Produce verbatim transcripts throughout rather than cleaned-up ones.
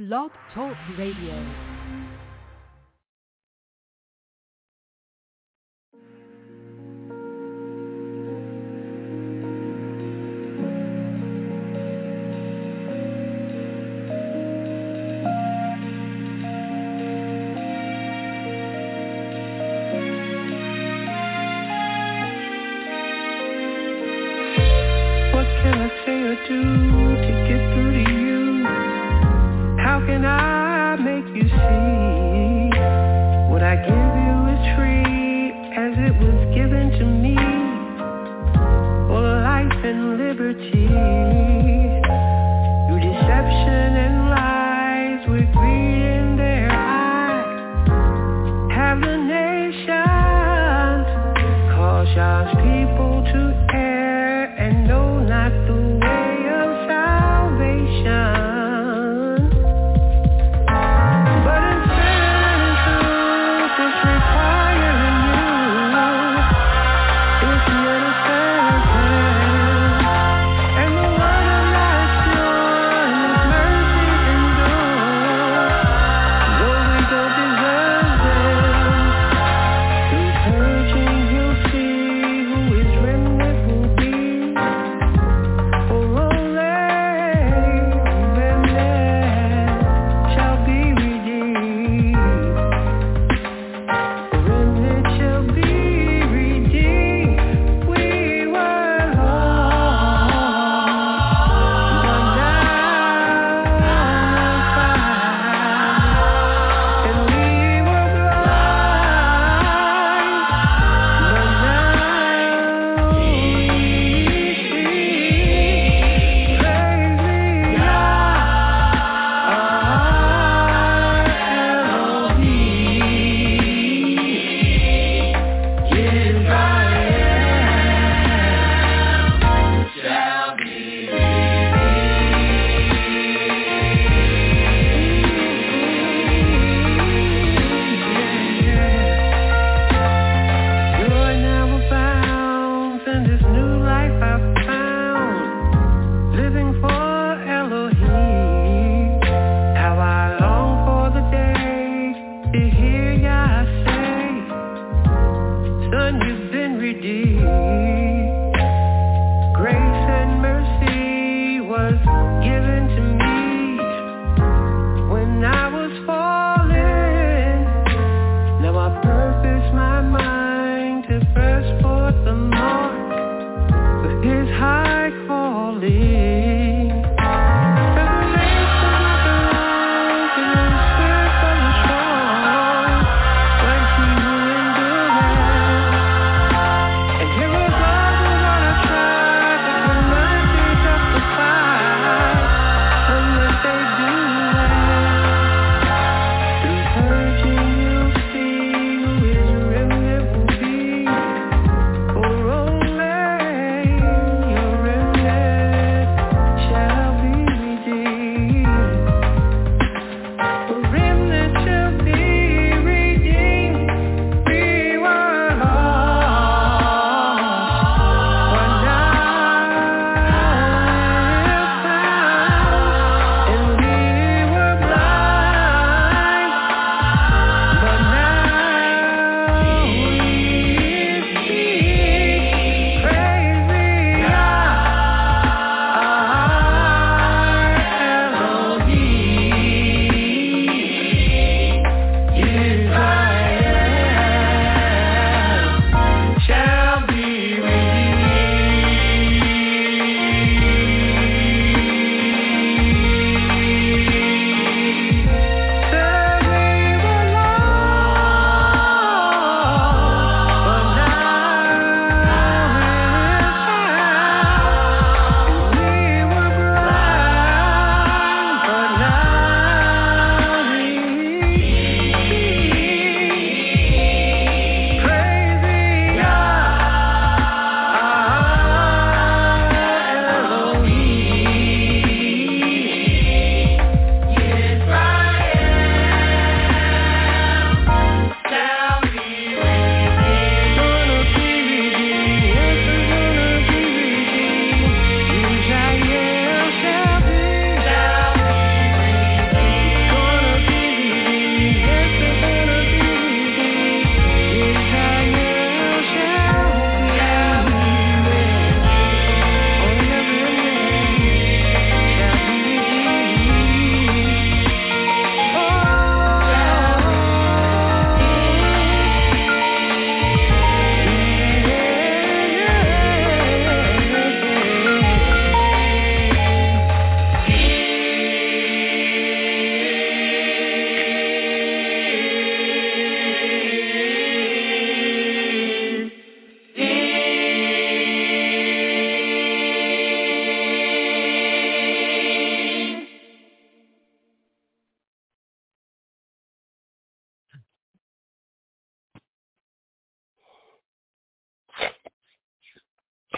Blog Talk Radio. And the word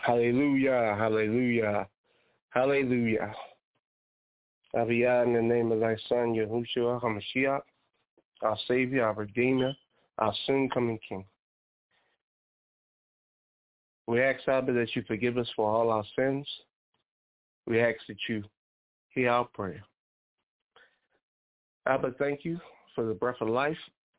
Hallelujah, hallelujah, hallelujah. Abiyah, in the name of thy son, Yahushua HaMashiach, our Savior, our Redeemer, our soon-coming King. We ask, Abba, that you forgive us for all our sins. We ask that you hear our prayer. Abba, thank you for the breath of life.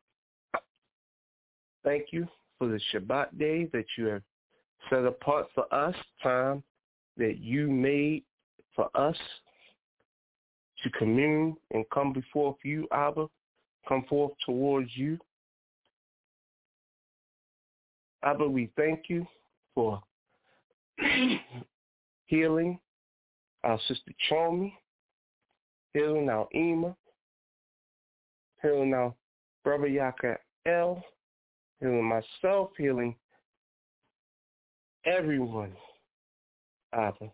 Thank you for the Shabbat day that you have set apart for us, time that you made for us to commune and come before you, Abba, come forth towards you. Abba, we thank you for healing our sister Chomi, healing our Ema, healing our brother Yakael, healing myself, healing everyone, Abba.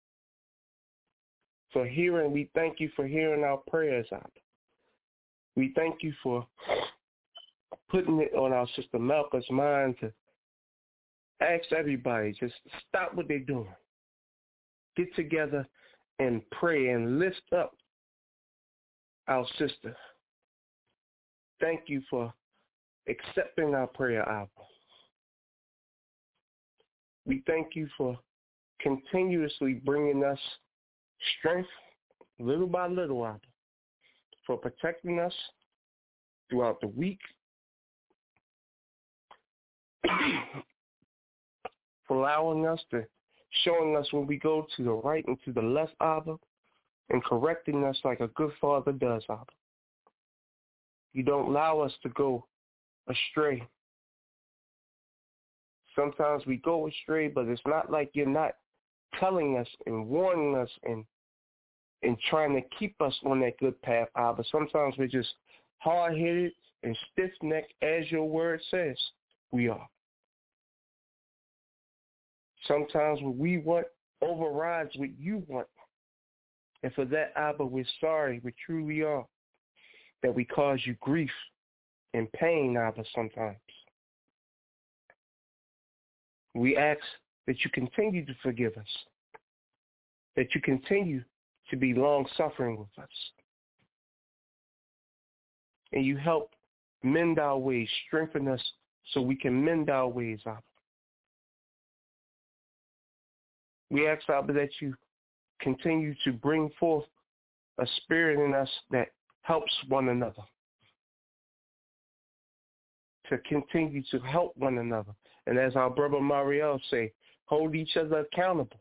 For hearing, we thank you for hearing our prayers, Abba. We thank you for putting it on our sister Malka's mind to ask everybody, just stop what they're doing. Get together and pray and lift up our sister. Thank you for accepting our prayer, Abba. We thank you for continuously bringing us strength, little by little, Abba, for protecting us throughout the week, for allowing us to, showing us when we go to the right and to the left, Abba, and correcting us like a good father does, Abba. You don't allow us to go astray. Sometimes we go astray, but it's not like you're not telling us and warning us and and trying to keep us on that good path, Abba. Sometimes we're just hard-headed and stiff-necked, as your word says we are. Sometimes what we want overrides what you want. And for that, Abba, we're sorry. We truly are. That we cause you grief and pain, Abba, sometimes. We ask that you continue to forgive us, that you continue to be long-suffering with us, and you help mend our ways, strengthen us so we can mend our ways, Abba. We ask, Abba, that you continue to bring forth a spirit in us that helps one another, to continue to help one another. And as our brother Mariel say, hold each other accountable.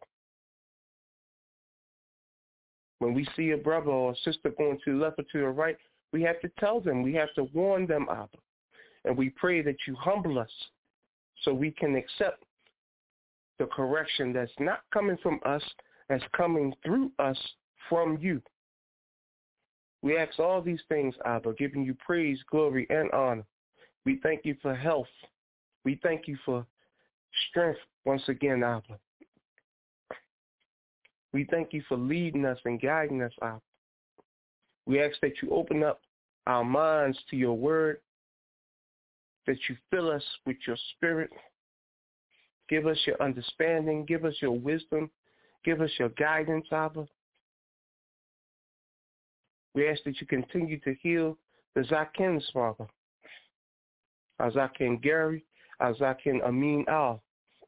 When we see a brother or a sister going to the left or to the right, we have to tell them. We have to warn them, Abba. And we pray that you humble us so we can accept the correction that's not coming from us, that's coming through us from you. We ask all these things, Abba, giving you praise, glory, and honor. We thank you for health. We thank you for strength once again, Abba. We thank you for leading us and guiding us, Abba. We ask that you open up our minds to your word, that you fill us with your spirit. Give us your understanding. Give us your wisdom. Give us your guidance, Abba. We ask that you continue to heal the Zakins, Father. Our Zakin Gary, our Zakin Amin Al.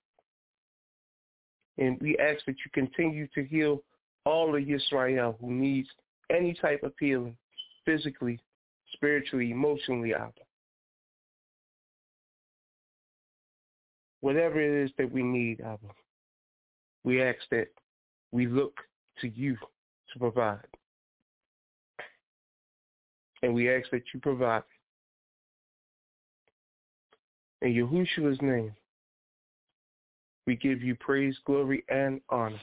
And we ask that you continue to heal all of Yisrael who needs any type of healing, physically, spiritually, emotionally, Abba. Whatever it is that we need, Abba, we ask that we look to you to provide. And we ask that you provide. In Yahushua's name, we give you praise, glory, and honor.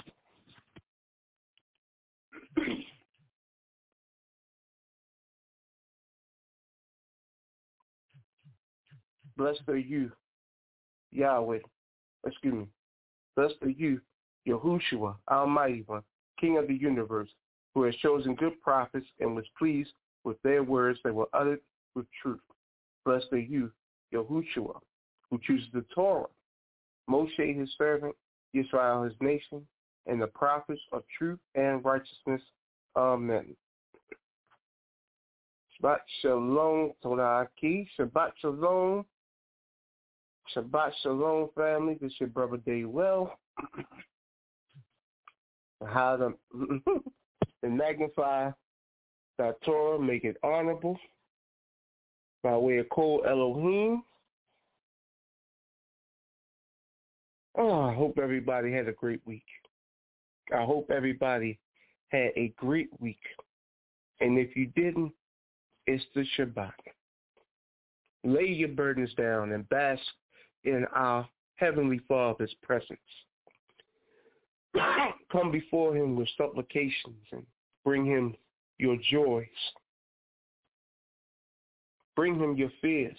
Blessed are you, Yahweh, excuse me. Blessed are you, Yahushua, Almighty One, King of the universe, who has chosen good prophets and was pleased with their words that were uttered with truth. Blessed are you, Yahushua, who chooses the Torah, Moshe his servant, Israel his nation, and the prophets of truth and righteousness. Amen. Shabbat shalom, Todaki. Shabbat shalom. Shabbat shalom, family. This is your brother Daywell. How to and magnify thy Torah, make it honorable by way of Kol Elohim. Oh, I hope everybody had a great week. I hope everybody had a great week. And if you didn't, it's the Shabbat. Lay your burdens down and bask in our Heavenly Father's presence. Come before him with supplications and bring him your joys. Bring him your fears.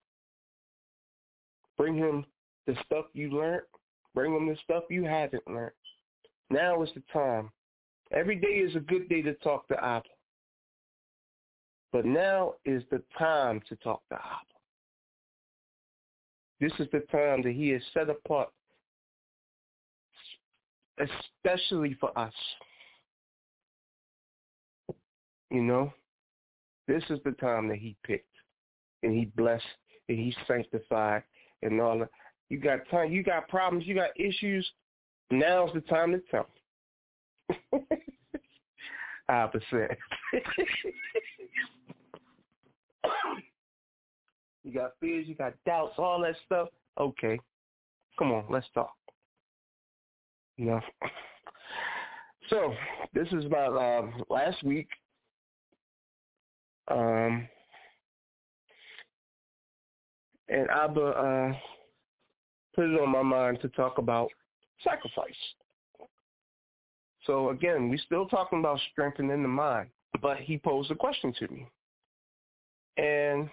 Bring him the stuff you learned. Bring him the stuff you haven't learned. Now is the time. Every day is a good day to talk to Abba. But now is the time to talk to Abba. This is the time that he has set apart especially for us. You know, this is the time that he picked, and he blessed, and he sanctified, and all that. You got time, you got problems, you got issues. Now's the time to tell. Opposite. You got fears, you got doubts, all that stuff. Okay, come on, let's talk. You know. So this is about uh, last week. Um, and Abba uh, put it on my mind to talk about sacrifice. So again, we're still talking about strengthening the mind, but he posed a question to me. And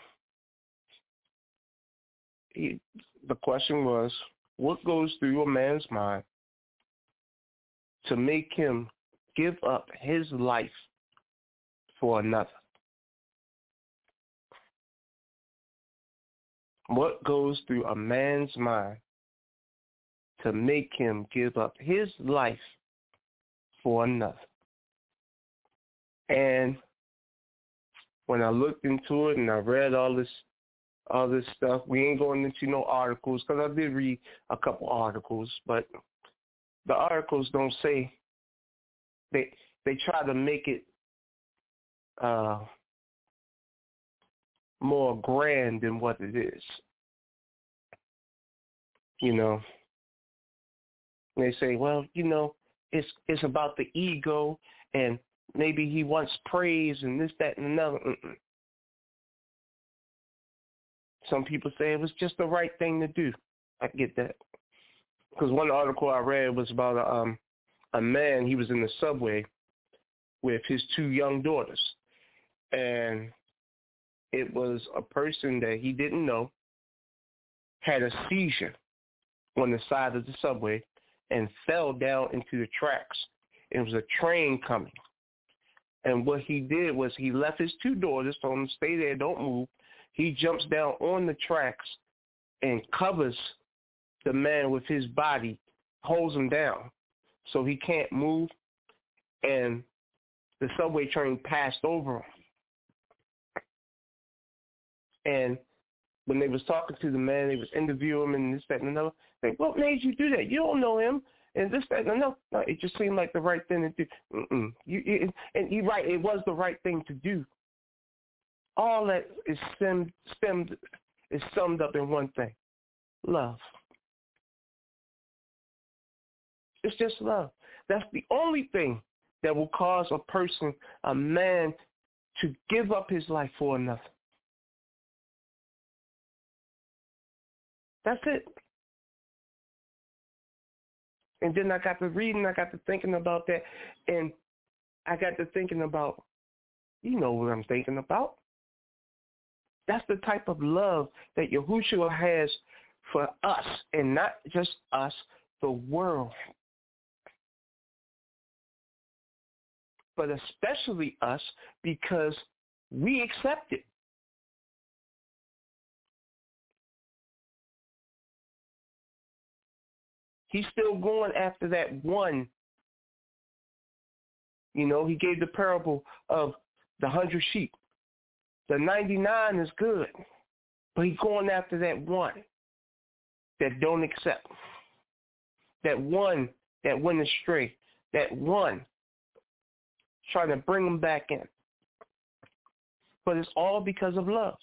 he, the question was, what goes through a man's mind to make him give up his life for another? What goes through a man's mind to make him give up his life for another? And when I looked into it and I read all this all this stuff, we ain't going into no articles, because I did read a couple articles, but the articles don't say, they they try to make it uh, more grand than what it is. You know, they say, well, you know, it's it's about the ego, and maybe he wants praise and this, that, and another. Mm-mm. Some people say it was just the right thing to do. I get that. Because one article I read was about a, um, a man, he was in the subway with his two young daughters. And it was a person that he didn't know had a seizure on the side of the subway and fell down into the tracks. It was a train coming. And what he did was he left his two daughters, told them to stay there, don't move. He jumps down on the tracks and covers the man with his body, holds him down so he can't move. And the subway train passed over him. And when they was talking to the man, they was interviewing him and this, that, and another. Like, what made you do that? You don't know him. And this, that, and another. No, it just seemed like the right thing to do. Mm-mm. You, it, and you're right, it was the right thing to do. All that is stemmed, stemmed, is summed up in one thing: love. It's just love. That's the only thing that will cause a person, a man, to give up his life for another. That's it. And then I got to reading, I got to thinking about that, and I got to thinking about, you know what I'm thinking about. That's the type of love that Yahushua has for us, and not just us, the world. But especially us, because we accept it. He's still going after that one. You know, he gave the parable of the hundred sheep. The ninety-nine is good, but he's going after that one that don't accept. That one that went astray. That one trying to bring them back in. But it's all because of love.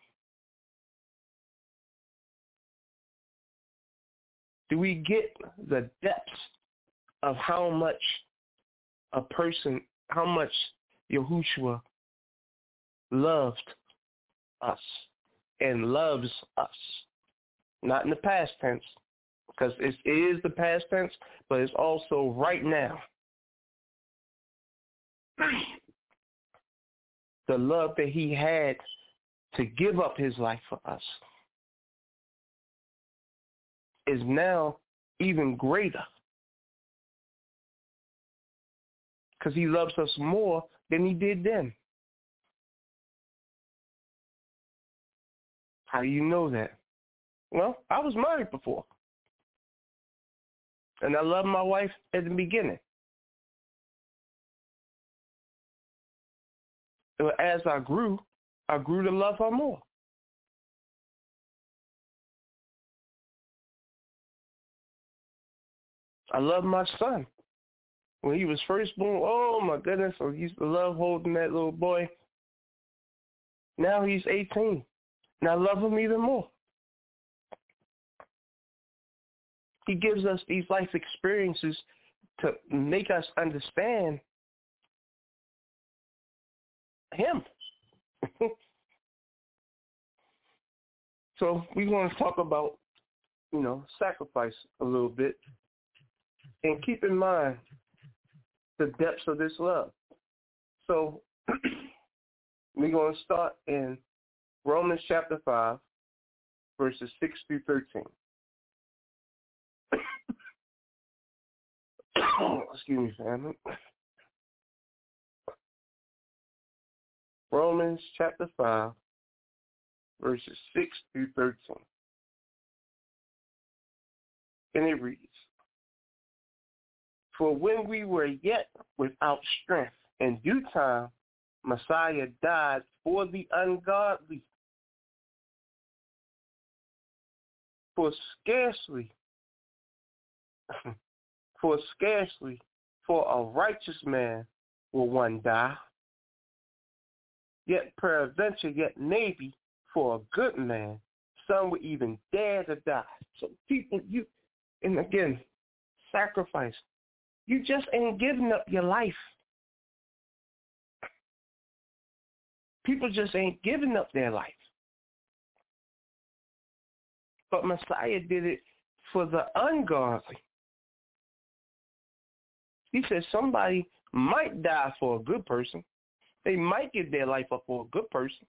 Do we get the depths of how much a person, how much Yahushua loved us and loves us? Not in the past tense, because it is the past tense, but it's also right now. The love that he had to give up his life for us is now even greater, because he loves us more than he did then. How do you know that? Well, I was married before, and I loved my wife at the beginning. But as I grew, I grew to love her more. I love my son. When he was first born, oh my goodness, I used to love holding that little boy. Now he's eighteen, and I love him even more. He gives us these life experiences to make us understand him. So we want to talk about, you know, sacrifice a little bit, and keep in mind the depths of this love. So we're going to start in Romans chapter five, verses six through thirteen. Excuse me, family. Romans chapter five, verses six through thirteen. And it reads, "For when we were yet without strength, in due time, Messiah died for the ungodly. For scarcely, for scarcely for a righteous man will one die. Yet peradventure, yet maybe for a good man, some would even dare to die." So people, you, and again, sacrifice. You just ain't giving up your life. People just ain't giving up their life. But Messiah did it for the ungodly. He said somebody might die for a good person. They might give their life up for a good person.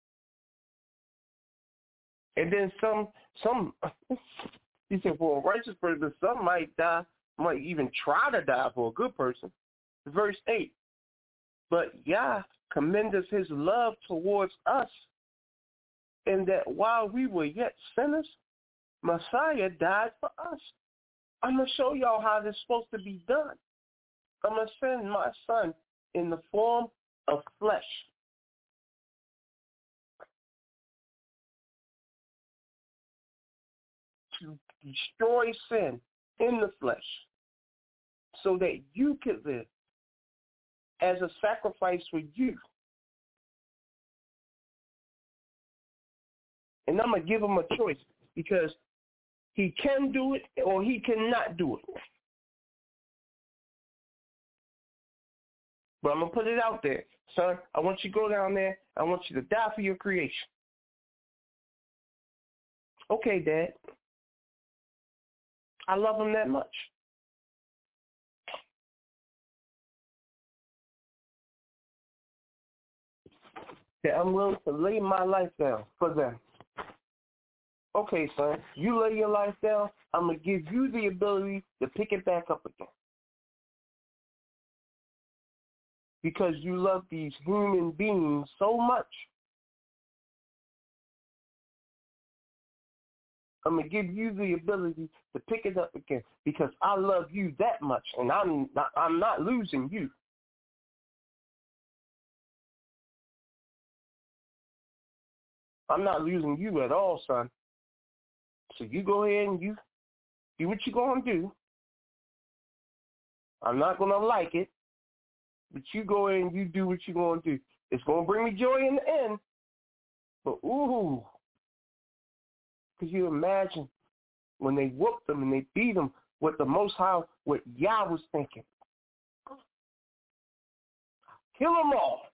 And then some, some, he said for a righteous person, some might die, might even try to die for a good person. Verse eight, "But Yah commendeth his love towards us, in that while we were yet sinners, Messiah died for us." I'm going to show y'all how this is supposed to be done. I'm going to send my son in the form of flesh. To destroy sin in the flesh so that you can live as a sacrifice for you. And I'm going to give him a choice, because he can do it or he cannot do it. But I'm going to put it out there. Son, I want you to go down there. I want you to die for your creation. Okay, Dad. I love him that much. That I'm willing to lay my life down for them. Okay, son, you lay your life down, I'm going to give you the ability to pick it back up again. Because you love these human beings so much. I'm going to give you the ability to pick it up again because I love you that much, and I'm not, I'm not losing you. I'm not losing you at all, son. So you go ahead and you do what you're going to do. I'm not going to like it, but you go ahead and you do what you're going to do. It's going to bring me joy in the end, but ooh, could you imagine when they whooped them and they beat them, what the Most High, what Yah was thinking? Kill them all.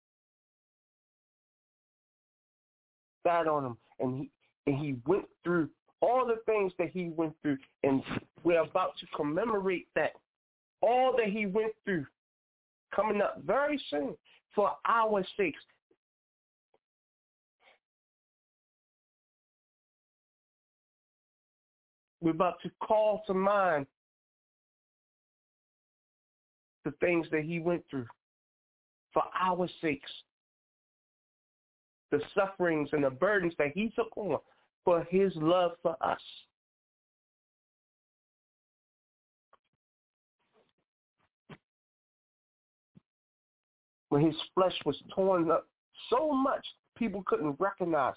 Sat on him, and he and he went through all the things that he went through, and we're about to commemorate that, all that he went through, coming up very soon for our sakes. We're about to call to mind the things that he went through for our sakes, the sufferings and the burdens that he took on for his love for us. When his flesh was torn up so much, people couldn't recognize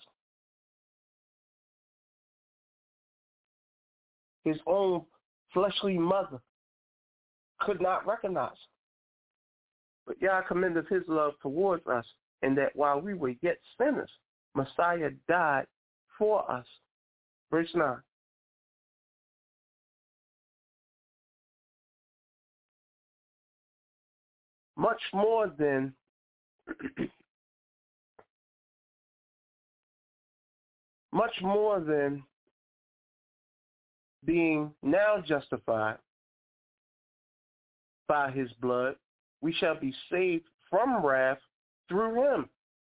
him. His own fleshly mother could not recognize him. But Yah commended his love towards us, and that while we were yet sinners, Messiah died for us. Verse nine. Much more than much more than being now justified by his blood, we shall be saved from wrath through him.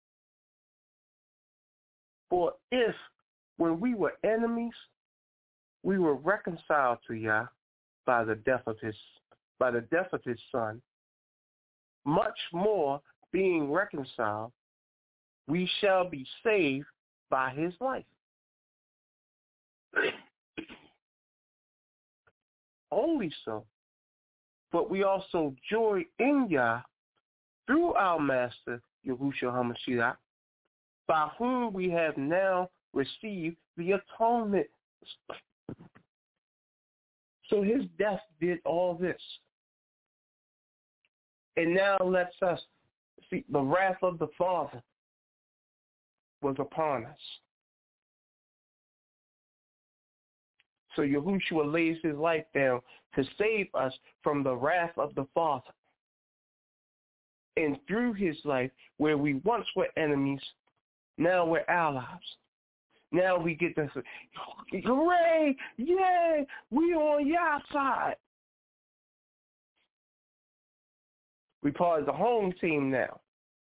For if, when we were enemies, we were reconciled to Yah by the death of his by the death of his Son, much more being reconciled, we shall be saved by his life. Only so, but we also joy in Yah through our Master, Yahushua HaMashiach, by whom we have now received the atonement. So his death did all this. And now lets us see the wrath of the Father was upon us. So Yahushua lays his life down to save us from the wrath of the Father. And through his life, where we once were enemies, now we're allies. Now we get to say, hooray, yay, we on your side. We part of the home team now.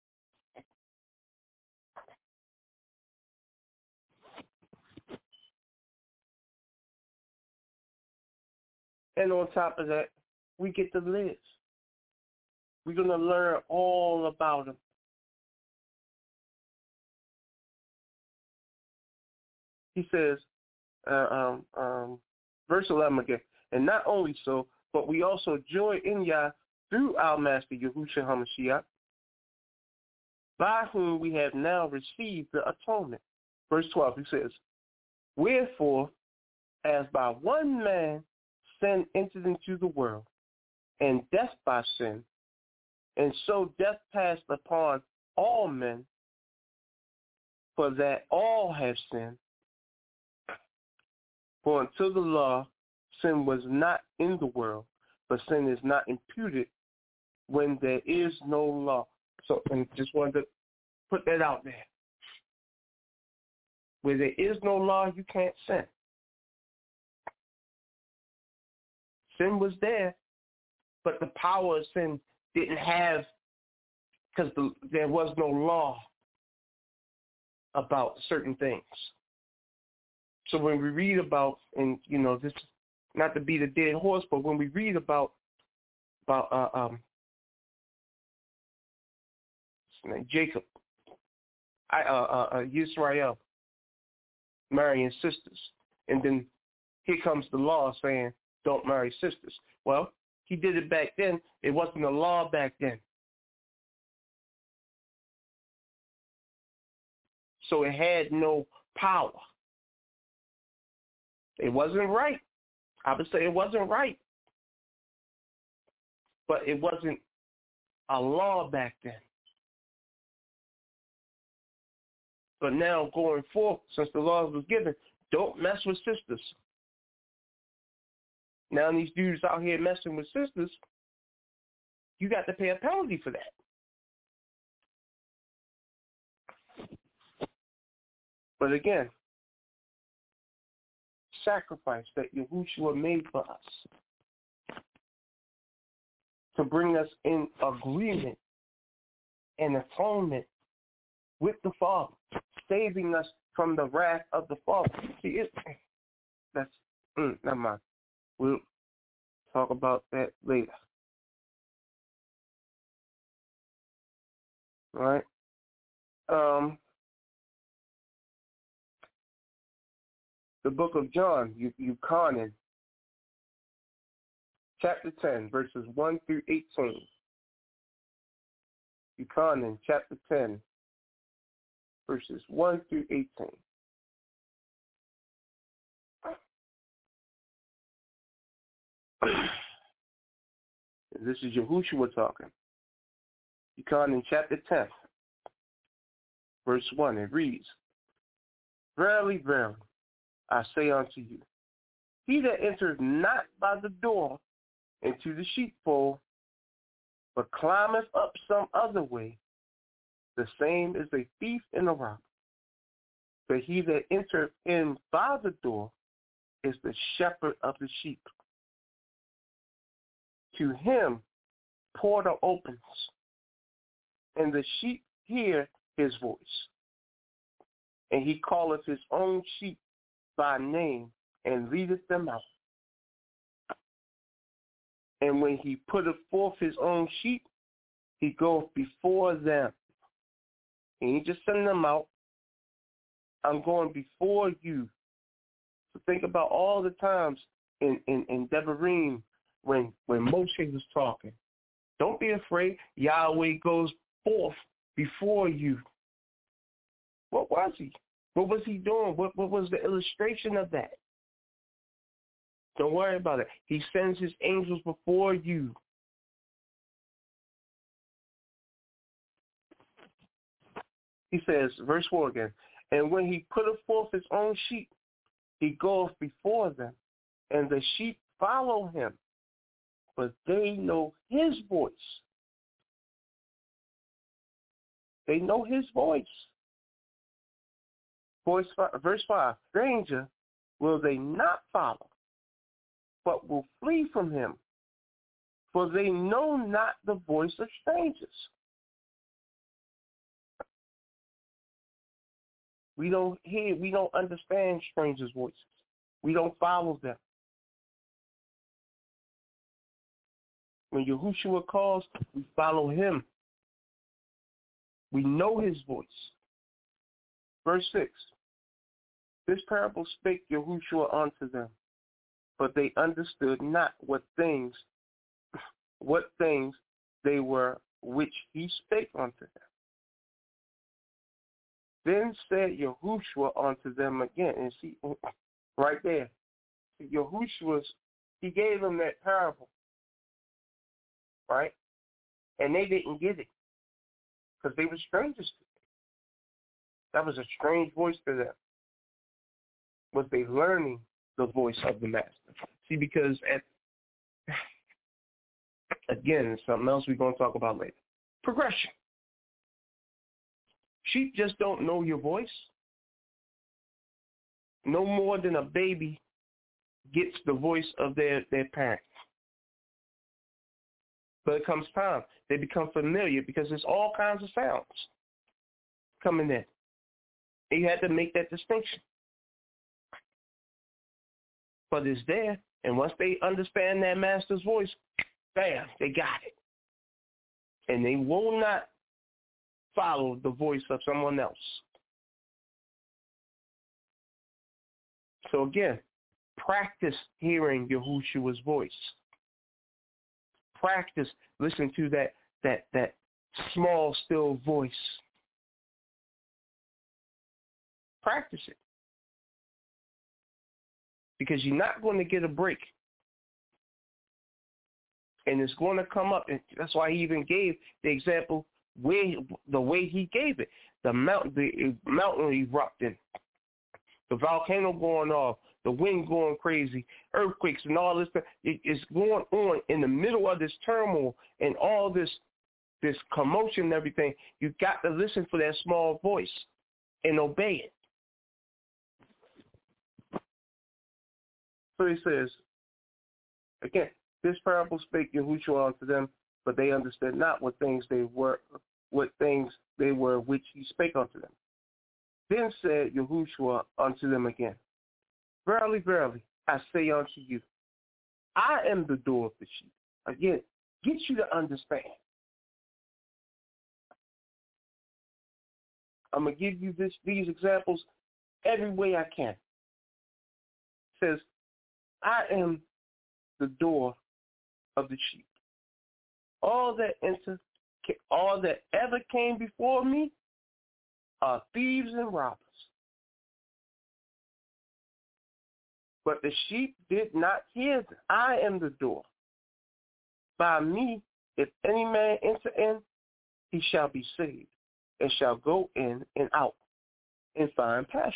And on top of that, we get to live. We're going to learn all about him. He says, uh, um, um, verse eleven again, and not only so, but we also joy in Yah through our Master Yahushua HaMashiach, by whom we have now received the atonement. Verse twelve, he says, wherefore, as by one man sin entered into the world, and death by sin, and so death passed upon all men, for that all have sinned. For until the law, sin was not in the world, but sin is not imputed when there is no law. So I just wanted to put that out there. Where there is no law, you can't sin. Sin was there, but the power of sin didn't have, because the, there was no law about certain things. So when we read about, and you know, this, not to beat a dead horse, but when we read about about uh, um, Jacob, I, uh, uh, uh, Yisrael marrying sisters, And then here comes the law saying, don't marry sisters. Well, he did it back then. It wasn't a law back then. So it had no power. It wasn't right. I would say it wasn't right. But it wasn't a law back then. But now going forth, since the law was given, don't mess with sisters. Now these dudes out here messing with sisters, you got to pay a penalty for that. But again, sacrifice that Yahushua made for us to bring us in agreement and atonement with the Father, saving us from the wrath of the Father. See, it, that's, mm, never mind. We'll talk about that later. All right? Um, the book of John, Yuchanan, chapter ten, verses one through eighteen. Yuchanan, chapter ten, verses one through eighteen. This is Yahushua talking. Yuchanan, chapter ten, verse one. It reads, Verily, verily, I say unto you, he that enters not by the door into the sheepfold, but climbeth up some other way, the same is a thief and a robber. But he that entereth in by the door is the shepherd of the sheep. To him porter opens, and the sheep hear his voice. And he calleth his own sheep by name, and leadeth them out. And when he putteth forth his own sheep, he goeth before them. He ain't just sending them out. I'm going before you. So think about all the times in, in, in Devarim when, when Moshe was talking. Don't be afraid. Yahweh goes forth before you. What was he? What was he doing? What, what was the illustration of that? Don't worry about it. He sends his angels before you. He says, verse four again, and when he putteth forth his own sheep, he goeth before them, and the sheep follow him, but they know his voice. They know his voice. Voice five, verse five, stranger will they not follow, but will flee from him, for they know not the voice of strangers. We don't hear, we don't understand strangers' voices. We don't follow them. When Yahushua calls, we follow him. We know his voice. Verse six, this parable spake Yahushua unto them, but they understood not what things, what things they were which he spake unto them. Then said Yahushua unto them again, and see, right there, Yahushua's, he gave them that parable, right? And they didn't get it because they were strangers to them. That was a strange voice to them. Was they learning the voice of the master? See, because at again, it's something else we're going to talk about later. Progression. Sheep just don't know your voice. No more than a baby gets the voice of their, their parent. But it comes time. They become familiar because there's all kinds of sounds coming in. And you had to make that distinction. But it's there. And once they understand that master's voice, bam, they got it. And they will not follow the voice of someone else. So again, practice hearing Yahushua's voice. Practice listening to that that that small, still voice. Practice it. Because you're not going to get a break. And it's going to come up. And that's why he even gave the example where the way he gave it. The mountain, the mountain erupting, the volcano going off, the wind going crazy, earthquakes and all this stuff. It, it's going on in the middle of this turmoil and all this this commotion and everything. You got to listen for that small voice and obey it. So he says, again, this parable spake Yahushua unto them, but they understood not what things they were, what things they were which he spake unto them. Then said Yahushua unto them again, Verily, verily, I say unto you, I am the door of the sheep. Again, get you to understand. I'm going to give you this, these examples every way I can. It says, I am the door of the sheep. All that enter, all that ever came before me are thieves and robbers. But the sheep did not hear them. I am the door. By me, if any man enter in, he shall be saved, and shall go in and out, and find pasture.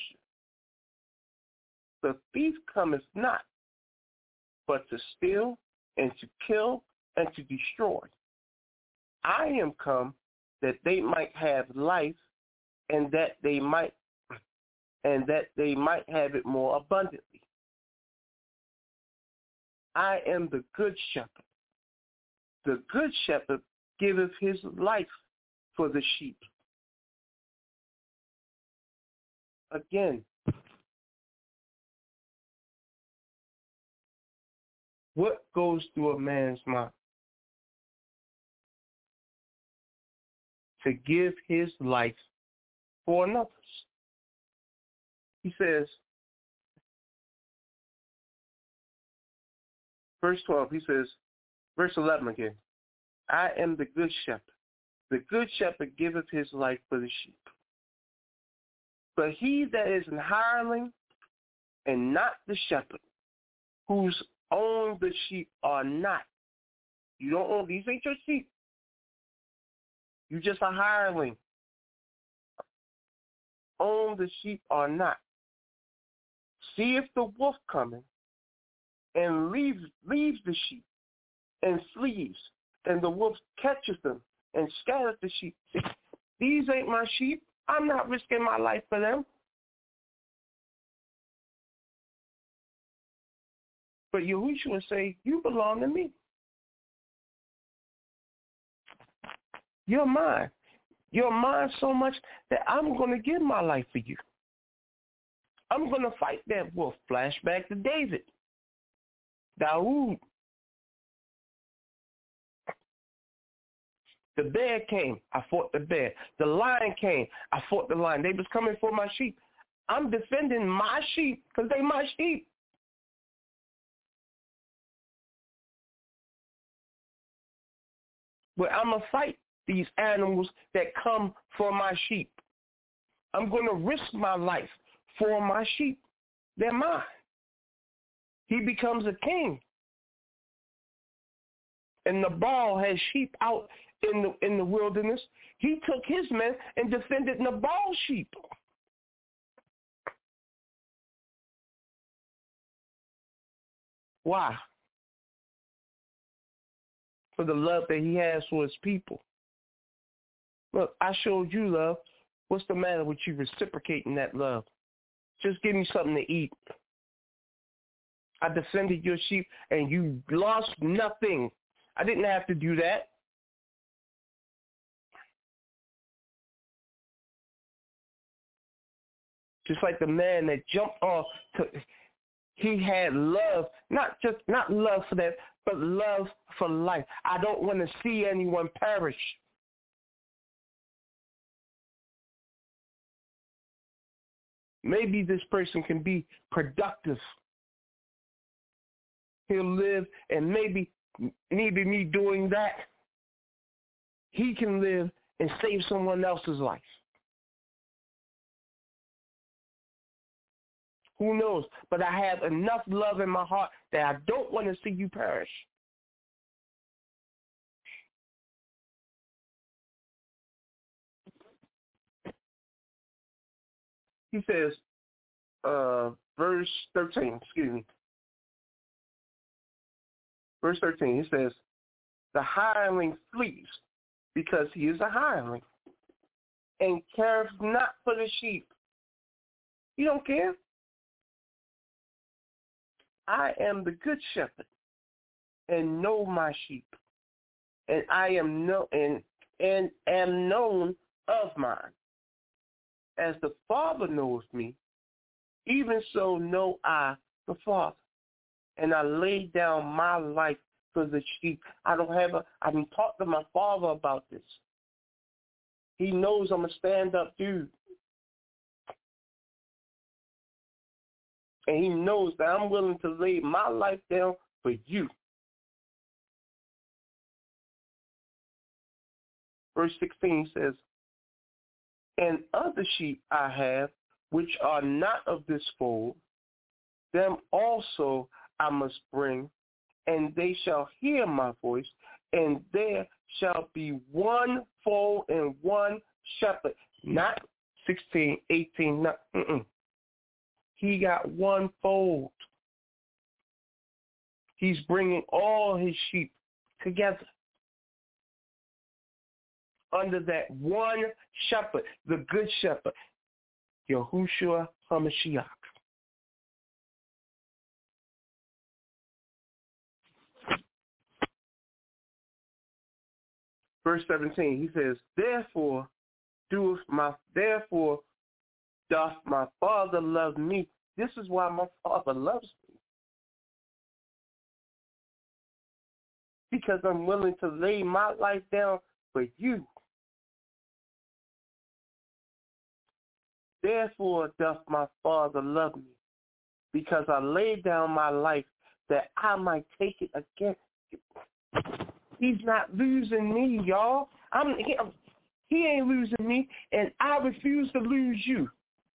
The thief cometh not, but to steal, and to kill, and to destroy. I am come that they might have life, and that they might, and that they might have it more abundantly. I am the good shepherd. The good shepherd giveth his life for the sheep. Again, what goes through a man's mind? To give his life for another's. He says, verse twelve, he says, verse eleven again, I am the good shepherd. The good shepherd giveth his life for the sheep. But he that is an hireling and not the shepherd, whose own the sheep are not. You don't own, these ain't your sheep. You just a hireling. Own the sheep are not. See if the wolf coming and leaves, leaves the sheep and flees, and the wolf catches them and scatters the sheep. These ain't my sheep. I'm not risking my life for them. But Yahushua say, you belong to me. You're mine. You're mine so much that I'm going to give my life for you. I'm going to fight that wolf. Flashback to David. Dawood. The bear came. I fought the bear. The lion came. I fought the lion. They was coming for my sheep. I'm defending my sheep because they my sheep. But I'm going to fight these animals that come for my sheep. I'm going to risk my life for my sheep. They're mine. He becomes a king. And Nabal has sheep out in the in the wilderness. He took his men and defended Nabal's sheep. Why? For the love that he has for his people. Look, I showed you love. What's the matter with you reciprocating that love? Just give me something to eat. I defended your sheep and you lost nothing. I didn't have to do that. Just like the man that jumped off, to, he had love, not just not love for that, but love for life. I don't want to see anyone perish. Maybe this person can be productive. He'll live, and maybe, maybe me doing that, he can live and save someone else's life. Who knows? But I have enough love in my heart that I don't want to see you perish. He says, uh, verse thirteen, excuse me. Verse thirteen, he says, the hireling flees because he is a hireling and cares not for the sheep. You don't care? I am the good shepherd and know my sheep, and I am no and and am known of mine. As the Father knows me, even so know I the Father. And I lay down my life for the sheep. I don't have a I didn't talk to my Father about this. He knows I'm a stand-up dude. And he knows that I'm willing to lay my life down for you. Verse sixteen says, and other sheep I have, which are not of this fold, them also I must bring, and they shall hear my voice, and there shall be one fold and one shepherd. Not sixteen, eighteen, not, mm-mm. He got one fold. He's bringing all his sheep together under that one shepherd, the good shepherd, Yahushua HaMashiach. Verse seventeen, he says, Therefore doeth my therefore doth my Father love me. This is why my Father loves me. Because I'm willing to lay my life down for you. Therefore doth my Father love me, because I laid down my life that I might take it again. He's not losing me, y'all. I'm, he, he ain't losing me, and I refuse to lose you.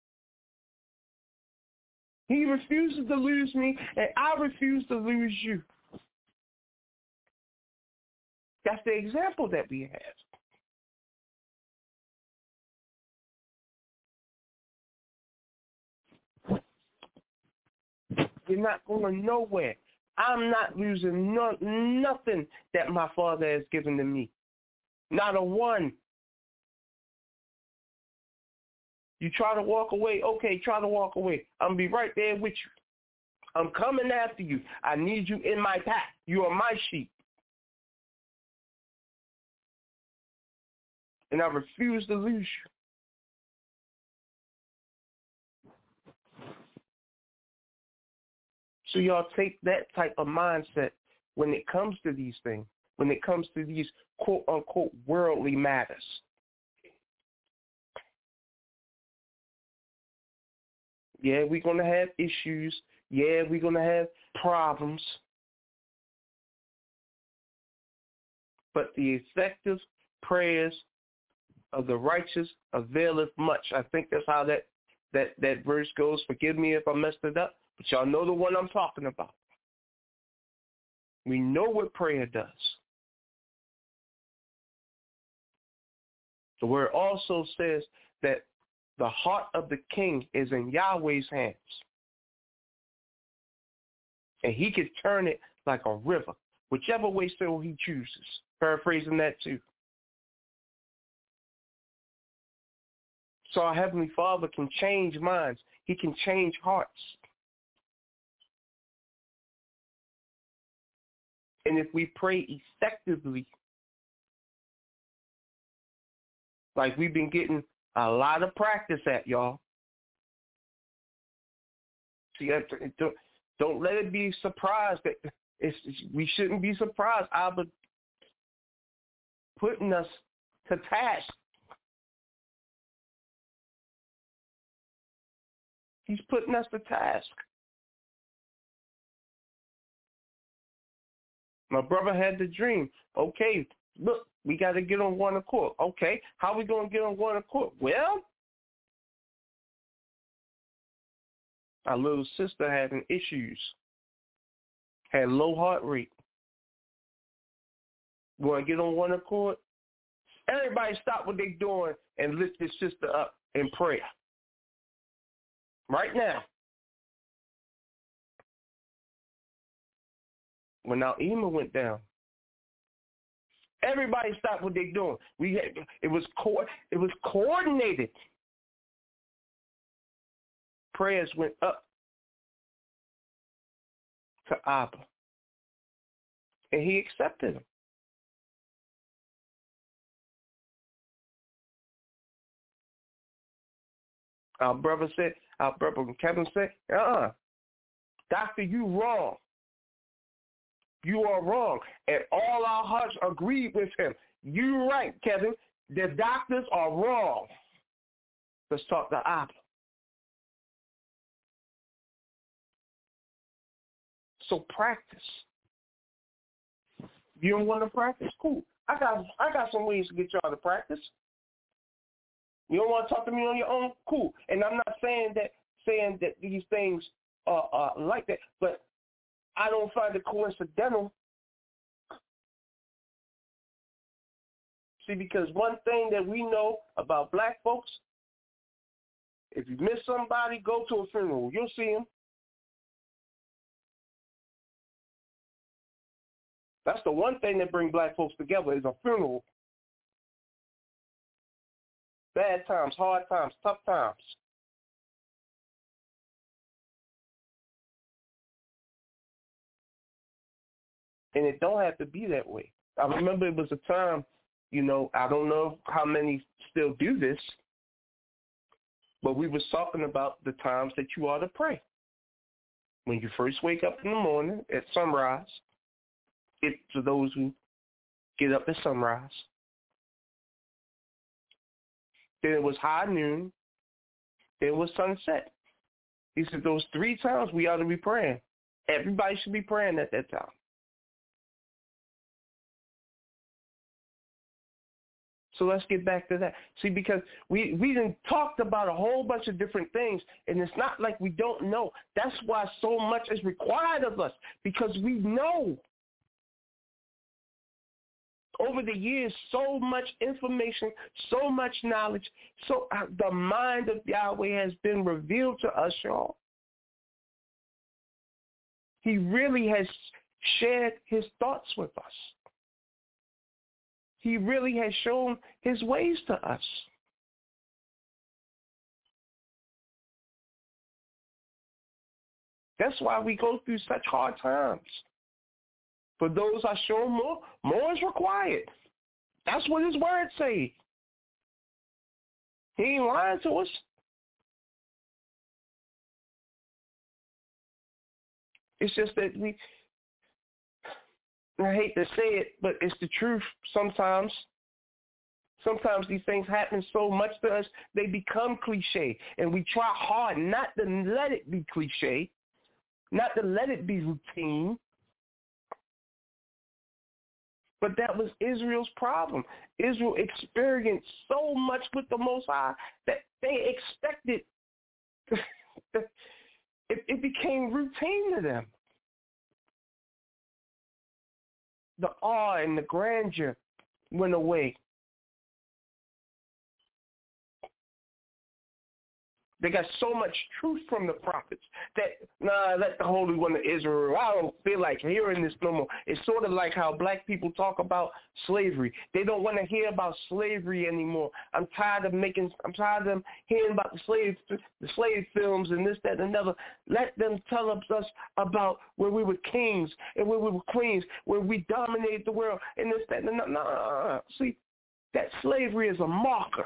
He refuses to lose me, and I refuse to lose you. That's the example that we have. You're not going nowhere. I'm not losing no, nothing that my Father has given to me. Not a one. You try to walk away, okay, try to walk away. I'm going to be right there with you. I'm coming after you. I need you in my pack. You are my sheep. And I refuse to lose you. So y'all take that type of mindset when it comes to these things, when it comes to these quote-unquote worldly matters. Yeah, we're going to have issues. Yeah, we're going to have problems. But the effective prayers of the righteous availeth much. I think that's how that, that, that verse goes. Forgive me if I messed it up, but y'all know the one I'm talking about. We know what prayer does. The word also says that the heart of the king is in Yahweh's hands. And he can turn it like a river, whichever way so he chooses. Paraphrasing that too. So our Heavenly Father can change minds. He can change hearts. And if we pray effectively, like we've been getting a lot of practice at, y'all. See, don't, don't let it be surprised that it's, we shouldn't be surprised. Abba putting us to task. He's putting us to task. My brother had the dream. Okay, look, we got to get on one accord. Okay, how are we going to get on one accord? Well, our little sister having issues, had low heart rate. Want to get on one accord? Everybody stop what they're doing and lift this sister up in prayer. Right now. When Naima went down, everybody stopped what they're doing. We had, it was co- it was coordinated. Prayers went up to Abba, and he accepted them. Our brother said, our brother Kevin said, uh-uh, doctor, you wrong. You are wrong. And all our hearts agreed with him. You're right, Kevin. The doctors are wrong. Let's talk to Abba. So practice. You don't want to practice? Cool. I got I got some ways to get y'all to practice. You don't want to talk to me on your own? Cool. And I'm not saying that saying that these things are, are like that, but I don't find it coincidental. See, because one thing that we know about black folks, if you miss somebody, go to a funeral. You'll see them. That's the one thing that brings black folks together is a funeral. Bad times, hard times, tough times. And it don't have to be that way. I remember it was a time, you know, I don't know how many still do this, but we was talking about the times that you ought to pray. When you first wake up in the morning at sunrise, it to those who get up at sunrise. Then it was high noon. Then it was sunset. He said those three times we ought to be praying. Everybody should be praying at that time. So let's get back to that. See, because we, we done talked about a whole bunch of different things, and it's not like we don't know. That's why so much is required of us, because we know. Over the years, so much information, so much knowledge, so uh, the mind of Yahweh has been revealed to us, y'all. He really has shared his thoughts with us. He really has shown his ways to us. That's why we go through such hard times. For those I show more, more is required. That's what his words say. He ain't lying to us. It's just that we, I hate to say it, but it's the truth sometimes. Sometimes these things happen so much to us, they become cliche. And we try hard not to let it be cliche, not to let it be routine. But that was Israel's problem. Israel experienced so much with the Most High that they expected, it, it became routine to them. The awe and the grandeur went away. They got so much truth from the prophets that, nah, let the Holy One of Israel, I don't feel like hearing this no more. It's sort of like how black people talk about slavery. They don't want to hear about slavery anymore. I'm tired of making, I'm tired of them hearing about the slave, the slave films and this, that, and another. Let them tell us about where we were kings and where we were queens, where we dominated the world and this, that, and another. Nah, see, that slavery is a marker.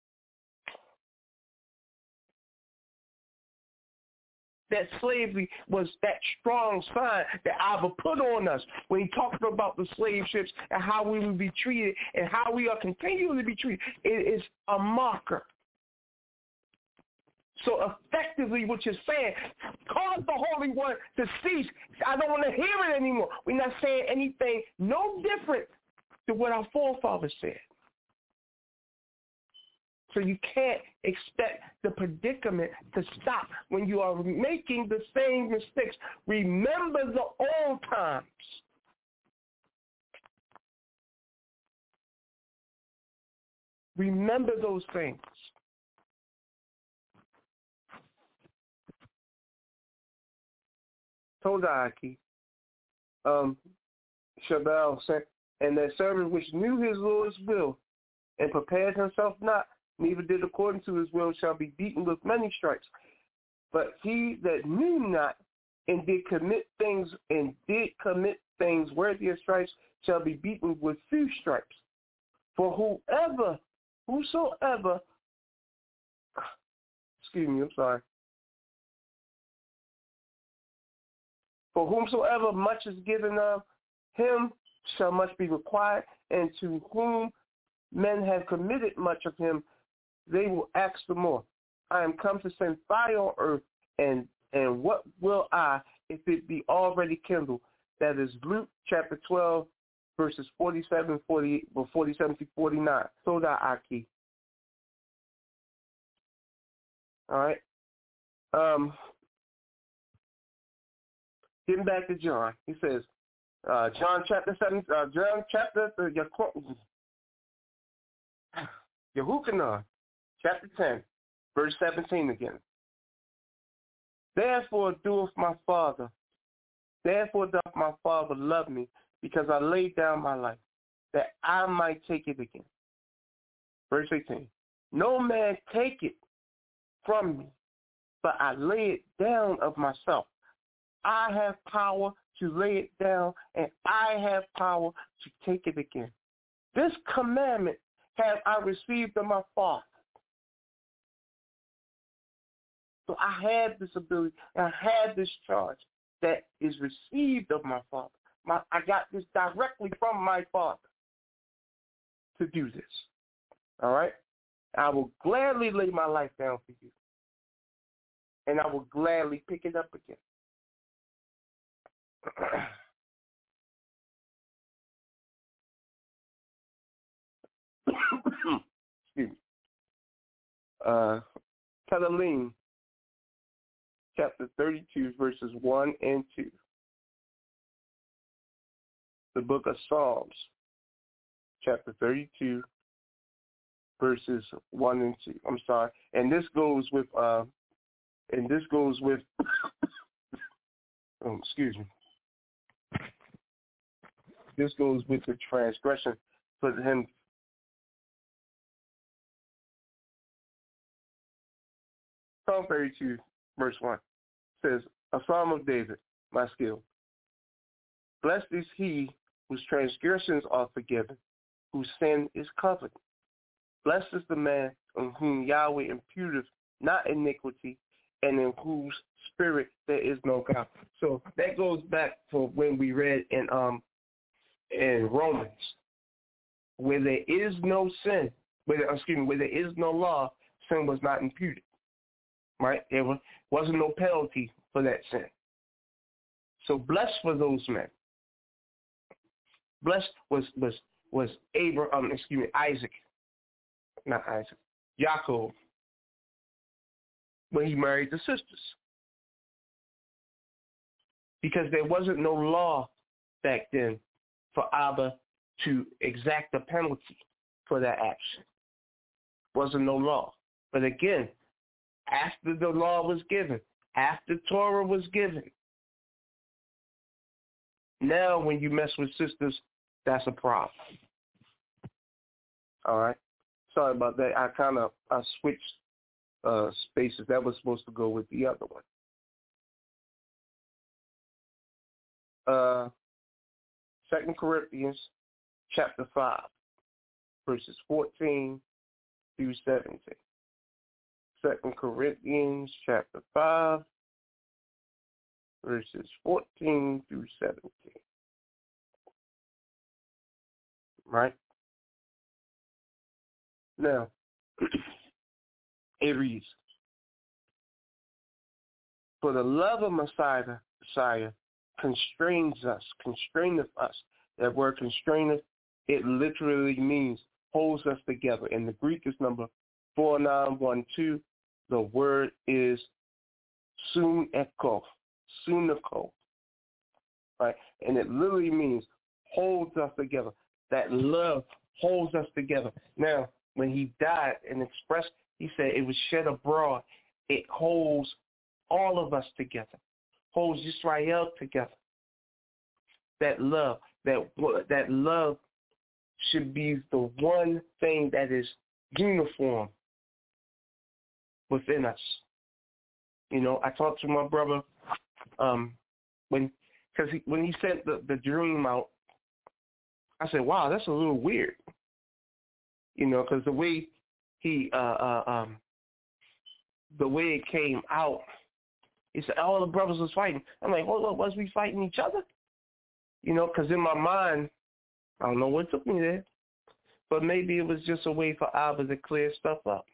That slavery was that strong sign that Abba put on us when he talked about the slave ships and how we will be treated and how we are continuing to be treated. It is a marker. So effectively what you're saying, cause the Holy One to cease. I don't want to hear it anymore. We're not saying anything no different than what our forefathers said. So you can't expect the predicament to stop when you are making the same mistakes. Remember the old times. Remember those things. Todaki, um, Shabal said, and that servant which knew his Lord's will and prepared himself not, neither did according to his will, shall be beaten with many stripes. But he that knew not and did commit things and did commit things worthy of stripes shall be beaten with few stripes. For whoever, whosoever, excuse me, I'm sorry. For whomsoever much is given of him shall much be required, and to whom men have committed much of him, they will ask the more. I am come to send fire on earth, and and what will I if it be already kindled? That is Luke chapter twelve, verses forty-seven, forty-eight, well, forty-seven to forty-nine. So that Aki. All right. Um, getting back to John, he says, uh, John chapter seven, uh, John chapter uh, Yehukanan, chapter ten, verse seventeen again. Therefore doeth my Father, therefore doth my Father love me, because I laid down my life, that I might take it again. Verse eighteen. No man take it from me, but I lay it down of myself. I have power to lay it down, and I have power to take it again. This commandment have I received of my Father. So I have this ability, and I have this charge that is received of my Father. My, I got this directly from my Father to do this. All right? I will gladly lay my life down for you, and I will gladly pick it up again. Excuse me. Uh, Cataline, chapter thirty-two, verses one and two. The book of Psalms, chapter thirty-two, verses one and two. I'm sorry. And this goes with, uh, and this goes with, oh, excuse me. This goes with the transgression for him. Psalm thirty-two, verse one says, a psalm of David, my skill. Blessed is he whose transgressions are forgiven, whose sin is covered. Blessed is the man on whom Yahweh imputeth not iniquity, and in whose spirit there is no guile. So that goes back to when we read in um in Romans, where there is no sin, where there, excuse me, where there is no law, sin was not imputed. Right? There was, wasn't no penalty for that sin. So blessed were those men. Blessed was was was Abraham, um, excuse me, Isaac, not Isaac, Yaakov, when he married the sisters, because there wasn't no law back then for Abba to exact a penalty for that action. Wasn't no law. But again, after the law was given, after Torah was given, now when you mess with sisters, that's a problem. All right. Sorry about that. I kind of I switched uh, spaces. That was supposed to go with the other one. Uh, Second Corinthians chapter five, verses fourteen through seventeen. Second Corinthians chapter five, verses fourteen through seventeen. Right? Now, it reads, For the love of Messiah, Messiah constrains us, constraineth us. That word constraineth, it literally means holds us together. In the Greek, is number four nine one two. The word is suneko, suneko, right? And it literally means holds us together. That love holds us together. Now, when he died and expressed, he said it was shed abroad. It holds all of us together, holds Israel together. That love, that that love should be the one thing that is uniform within us. You know, I talked to my brother um, when, because he, when he sent the, the dream out, I said, "Wow, that's a little weird." You know, because the way he, uh, uh, um, the way it came out, he said all the brothers was fighting. I'm like, hold on, was we fighting each other? You know, because in my mind, I don't know what took me there, but maybe it was just a way for Abba to clear stuff up.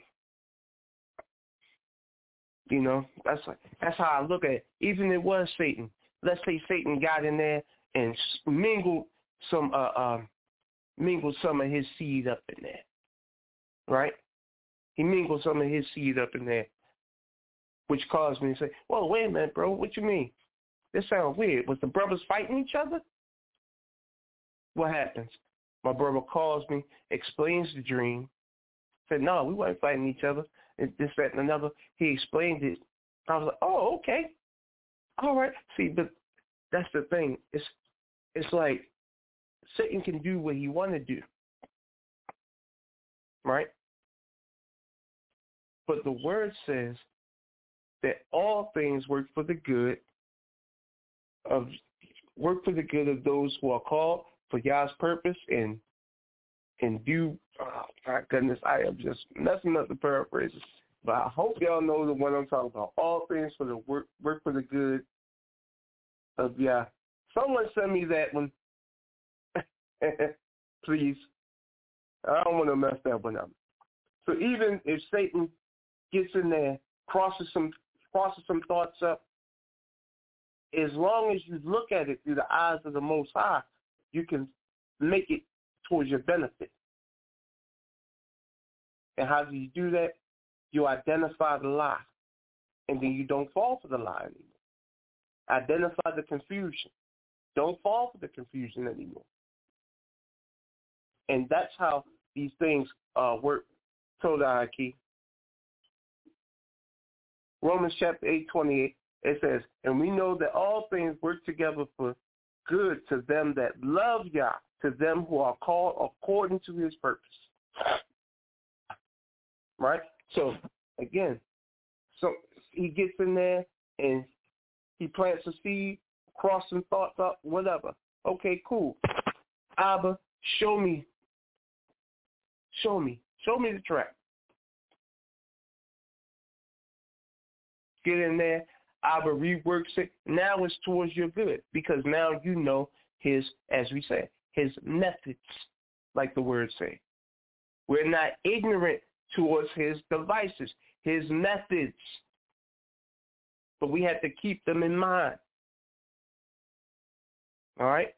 You know, that's that's how I look at it. Even if it was Satan. Let's say Satan got in there and mingled some, uh, um, mingled some of his seed up in there, right? He mingled some of his seed up in there, which caused me to say, "Well, wait a minute, bro. What you mean? This sounds weird. Was the brothers fighting each other?" What happens? My brother calls me, explains the dream, said, "No, we weren't fighting each other. It's this, that, and another." He explained it. I was like, "Oh, okay. All right." See, but that's the thing. It's it's like Satan can do what he want to do, right? But the word says that all things work for the good of work for the good of those who are called for God's purpose and and do. Oh my goodness, I am just messing up the paraphrases. But I hope y'all know the one I'm talking about. All things for the work work for the good of Yah. Someone send me that one, please. I don't want to mess that one up. So even if Satan gets in there, crosses some crosses some thoughts up, as long as you look at it through the eyes of the Most High, you can make it towards your benefit. And how do you do that? You identify the lie, and then you don't fall for the lie anymore. Identify the confusion. Don't fall for the confusion anymore. And that's how these things uh, work. Toda Aki. Romans chapter eight, twenty-eight, it says, "And we know that all things work together for good to them that love Yah, to them who are called according to his purpose." Right? So, again, so he gets in there and he plants a seed, crossing thoughts up, whatever. Okay, cool. Abba, show me. Show me. Show me the track. Get in there. Abba reworks it. Now it's towards your good because now you know his, as we say, his methods, like the words say. We're not ignorant towards his devices, his methods, but we have to keep them in mind. All right?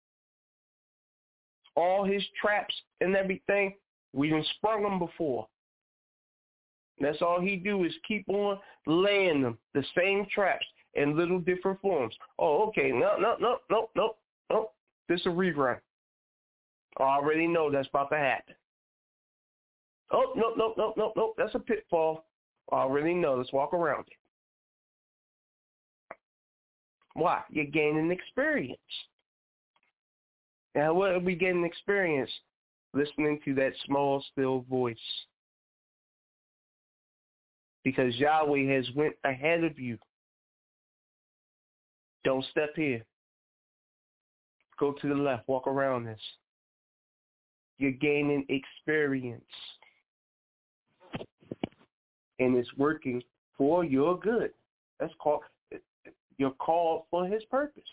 All his traps and everything, we done sprung them before. That's all he do is keep on laying them, the same traps in little different forms. Oh, okay, no, no, no, no, no, no. This is a rerun. I already know that's about to happen. Oh, no, no, no, no, no, that's a pitfall. I already know. Let's walk around it. Why? You're gaining experience. Now, what are we getting experience? Listening to that small, still voice. Because Yahweh has went ahead of you. Don't step here. Go to the left. Walk around this. You're gaining experience. And it's working for your good. That's called, you're called for his purpose.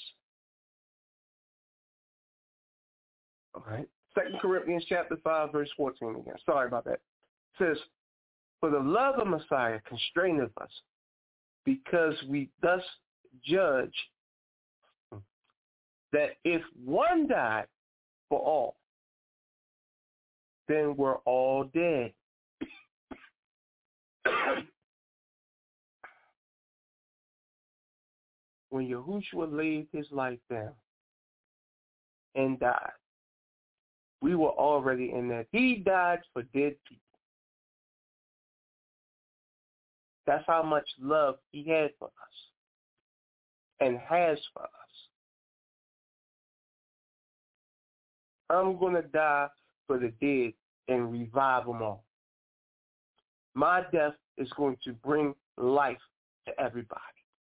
All right. Second Corinthians chapter five, verse fourteen again. Sorry about that. It says, "For the love of Messiah constraineth us, because we thus judge that if one died for all, then we're all dead. When Yahushua laid his life down and died, we were already in that. He died for dead people. That's how much love he had for us and has for us. I'm going to die for the dead and revive them all. My death is going to bring life to everybody.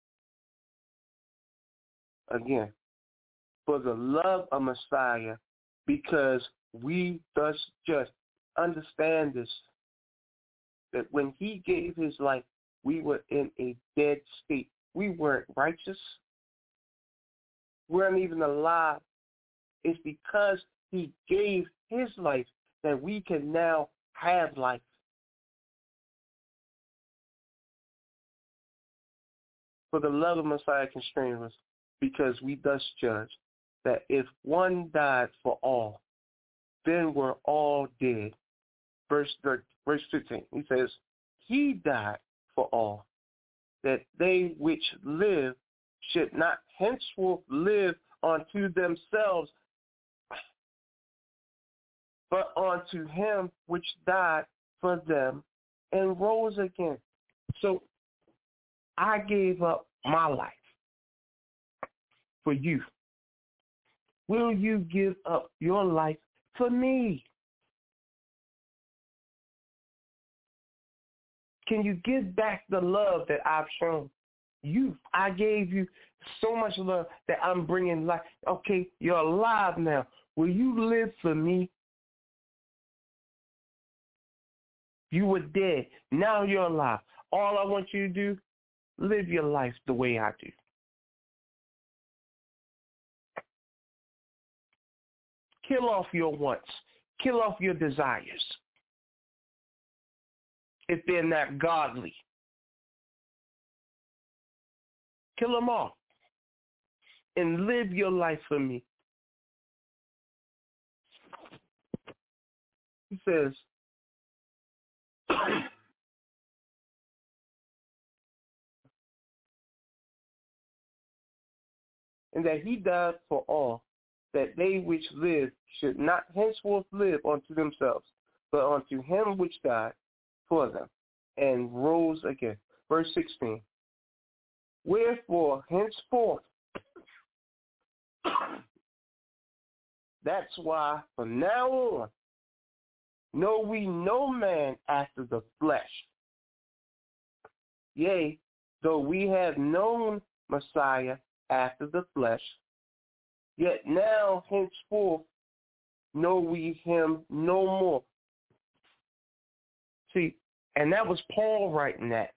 Again, for the love of Messiah, because we thus just understand this, that when he gave his life, we were in a dead state. We weren't righteous. We weren't even alive. It's because he gave his life that we can now have life. For the love of Messiah constrains us, because we thus judge that if one died for all, then we're all dead. Verse verse fifteen, he says, he died for all, that they which live should not henceforth live unto themselves, but unto him which died for them and rose again. So I gave up my life for you. Will you give up your life for me? Can you give back the love that I've shown you? I gave you so much love that I'm bringing life. Okay, you're alive now. Will you live for me? You were dead. Now you're alive. All I want you to do, live your life the way I do. Kill off your wants. Kill off your desires. If they're not godly, kill them off and live your life for me. He says, and that he died for all, that they which live should not henceforth live unto themselves, but unto him which died for them and rose again. Verse sixteen. Wherefore, henceforth, that's why from now on, know we no man after the flesh. Yea, though we have known Messiah after the flesh, yet now henceforth know we him no more. See, and that was Paul writing that.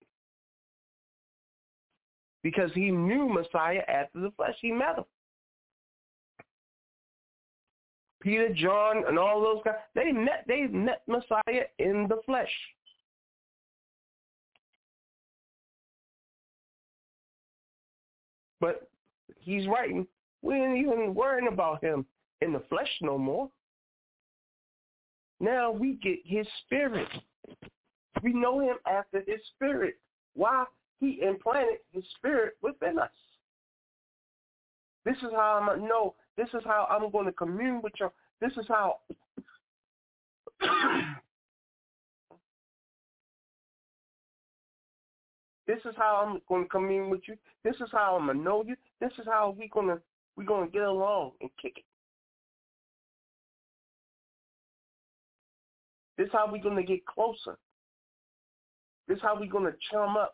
Because he knew Messiah after the flesh. He met him. Peter, John, and all those guys, they met, they met Messiah in the flesh. But he's writing, we ain't even worrying about him in the flesh no more. Now we get his spirit. We know him after his spirit. Why? He implanted his spirit within us. This is how I'm going to know. This is how I'm going to commune with you. This is how This is how I'm going to commune with you. This is how I'm going to know you. This is how we're going to we're going to get along and kick it. This is how we're going to get closer. This is how we're going to chum up.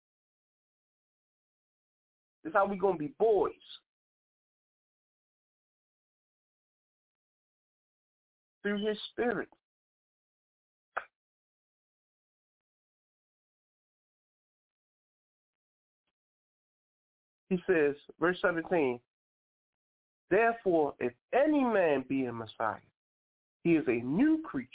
This is how we're going to be boys. Through his spirit. He says, verse seventeen, therefore, if any man be a Messiah, he is a new creature.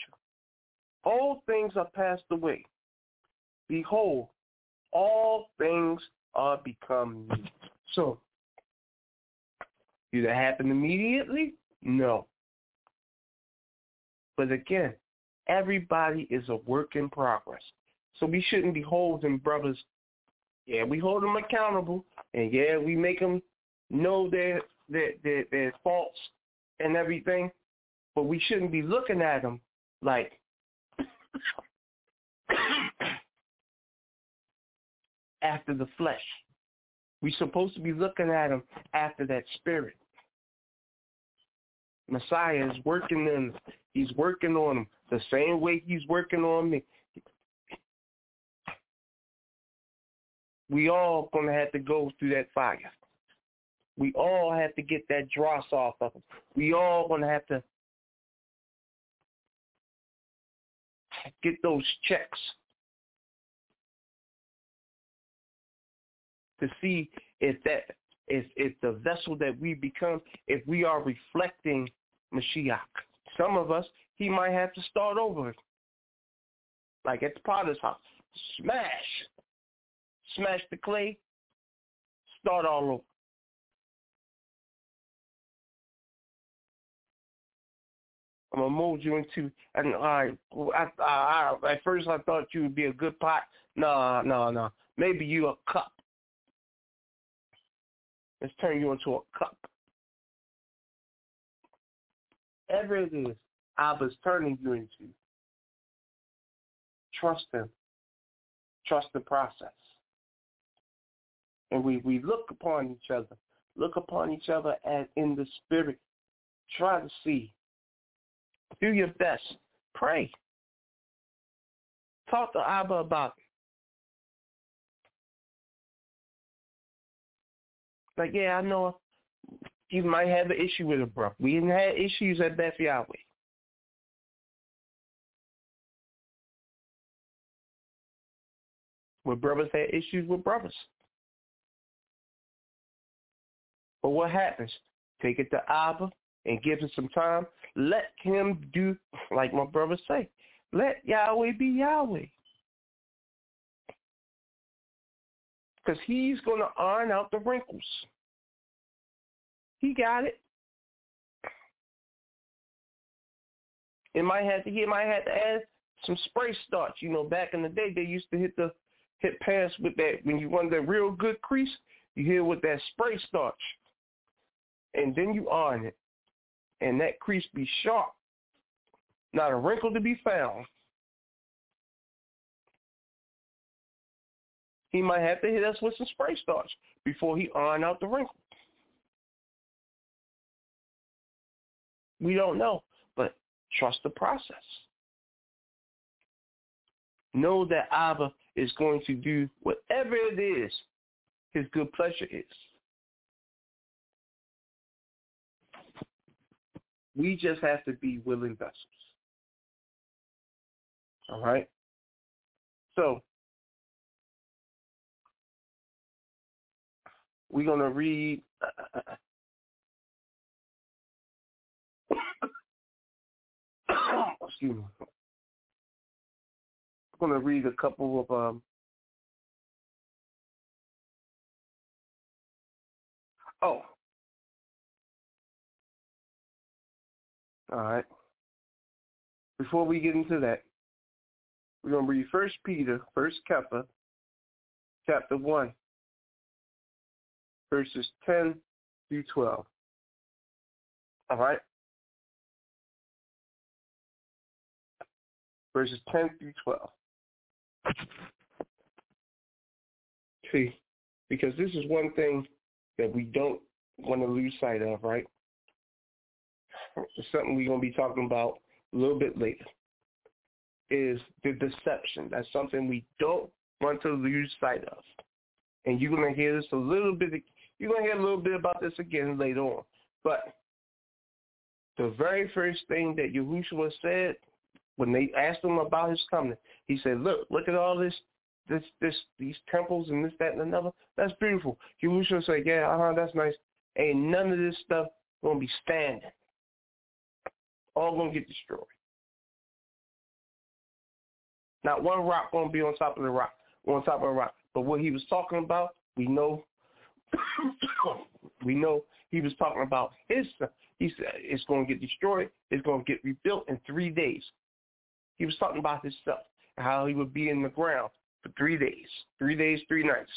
All things are passed away. Behold, all things are become new. So, did it happen immediately? No. But again, everybody is a work in progress. So we shouldn't be holding brothers. Yeah, we hold them accountable, and yeah, we make them know their their their, their faults and everything. But we shouldn't be looking at them like after the flesh. We're supposed to be looking at them after that spirit. Messiah is working in. He's working on them the same way he's working on me. We all gonna have to go through that fire. We all have to get that dross off of them. We all gonna have to get those checks to see if that if if the vessel that we become, if we are reflecting Mashiach. Some of us, he might have to start over, like at the potter's house. Smash, smash the clay, start all over. I'm gonna mold you into, and I, I, I, at first I thought you would be a good pot. No, no, no. Maybe you a cup. Let's turn you into a cup. Whatever it is, Abba's turning you into. Trust him. Trust the process. And we, we look upon each other. Look upon each other as in the spirit. Try to see. Do your best. Pray. Talk to Abba about it. Like, yeah, I know you might have an issue with it, bro. We didn't have issues at Beth Yahweh. Where brothers had issues with brothers. But what happens? Take it to Abba and give him some time. Let him do, like my brothers say, let Yahweh be Yahweh. Because he's going to iron out the wrinkles. He got it. It might have to, he might have to add some spray starch. You know, back in the day, they used to hit the hit pants with that. When you want that real good crease, you hit with that spray starch. And then you iron it. And that crease be sharp. Not a wrinkle to be found. He might have to hit us with some spray starch before he iron out the wrinkle. We don't know, but trust the process. Know that Abba is going to do whatever it is his good pleasure is. We just have to be willing vessels. All right? So, we're going to read excuse me. I'm going to read a couple of um oh all right. Before we get into that, we're going to read First Peter, First Kepha, chapter one, verses ten through twelve. All right? Verses ten through twelve. See, because this is one thing that we don't want to lose sight of, right? It's something we're going to be talking about a little bit later, is the deception. That's something we don't want to lose sight of. And you're going to hear this a little bit, you're going to hear a little bit about this again later on. But the very first thing that Yahushua said when they asked him about his coming, he said, look, look at all this, this, this, these temples and this, that, and another. That's beautiful. Yahushua said, yeah, uh-huh, that's nice. Ain't none of this stuff going to be standing. All going to get destroyed. Not one rock going to be on top of the rock, on top of the rock. But what he was talking about We know, we know he was talking about his son. He said it's going to get destroyed. It's going to get rebuilt in three days. He was talking about himself and how he would be in the ground for three days, three days, three nights.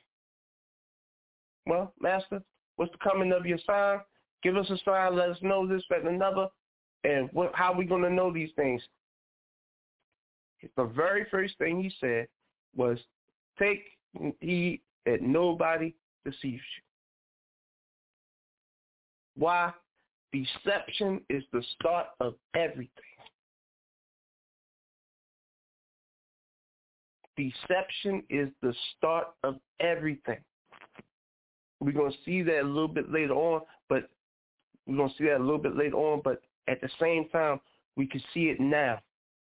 Well, Master, what's the coming of your sign? Give us a sign. Let us know this, that, and another. And what, how are we going to know these things? The very first thing he said was, take heed that nobody deceives you. Why? Deception is the start of everything. Deception is the start of everything. We're going to see that a little bit later on, but we're going to see that a little bit later on, but at the same time, we can see it now.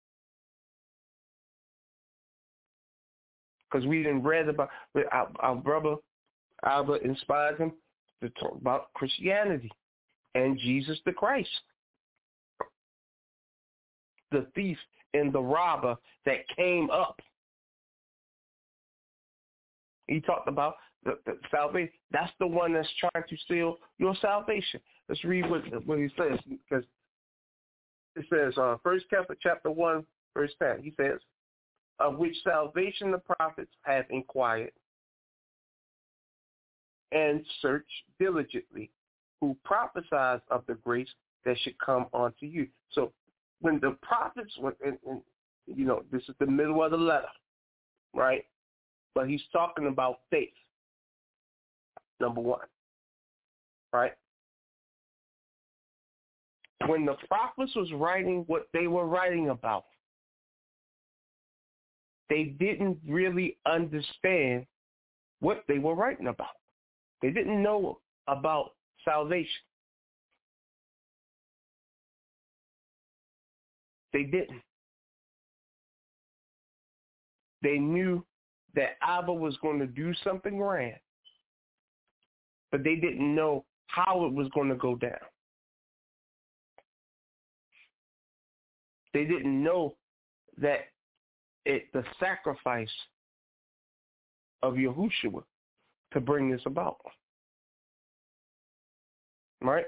Because we didn't read about, our, our brother Albert inspired him to talk about Christianity and Jesus the Christ. The thief and the robber that came up. He talked about the, the salvation. That's the one that's trying to steal your salvation. Let's read what, what he says, because it says, uh, First Kepler chapter one, verse ten. He says, of which salvation the prophets have inquired and searched diligently, who prophesied of the grace that should come unto you. So when the prophets were, and, and, you know, this is the middle of the letter, right? But he's talking about faith, number one, right? When the prophets was writing what they were writing about, they didn't really understand what they were writing about. They didn't know about salvation. They didn't. They knew that Abba was going to do something grand, but they didn't know how it was going to go down. They didn't know that it the sacrifice of Yahushua to bring this about. Right?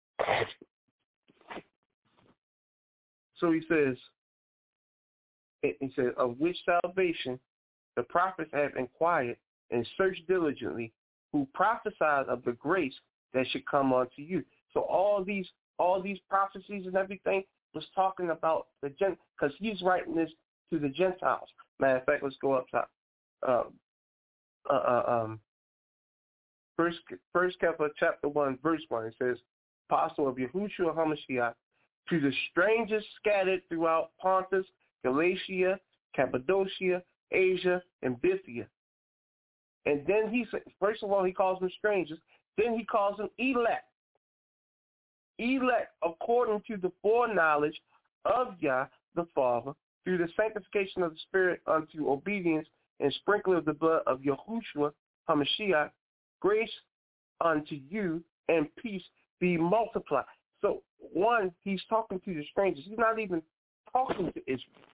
So he says, he says, of which salvation the prophets have inquired and searched diligently, who prophesied of the grace that should come unto you. So all these all these prophecies and everything was talking about the Gent, because he's writing this to the Gentiles. Matter of fact, let's go up top. Um, uh, uh, um, first, first Kepler chapter one, verse one. It says, "Apostle of Yahushua HaMashiach, to the strangers scattered throughout Pontus, Galatia, Cappadocia, Asia, and Bithynia." And then he said, first of all, he calls them strangers. Then he calls them elect. Elect according to the foreknowledge of Yah the Father, through the sanctification of the Spirit unto obedience and sprinkling of the blood of Yahushua HaMashiach, grace unto you and peace be multiplied. So one, he's talking to the strangers. He's not even talking to Israel.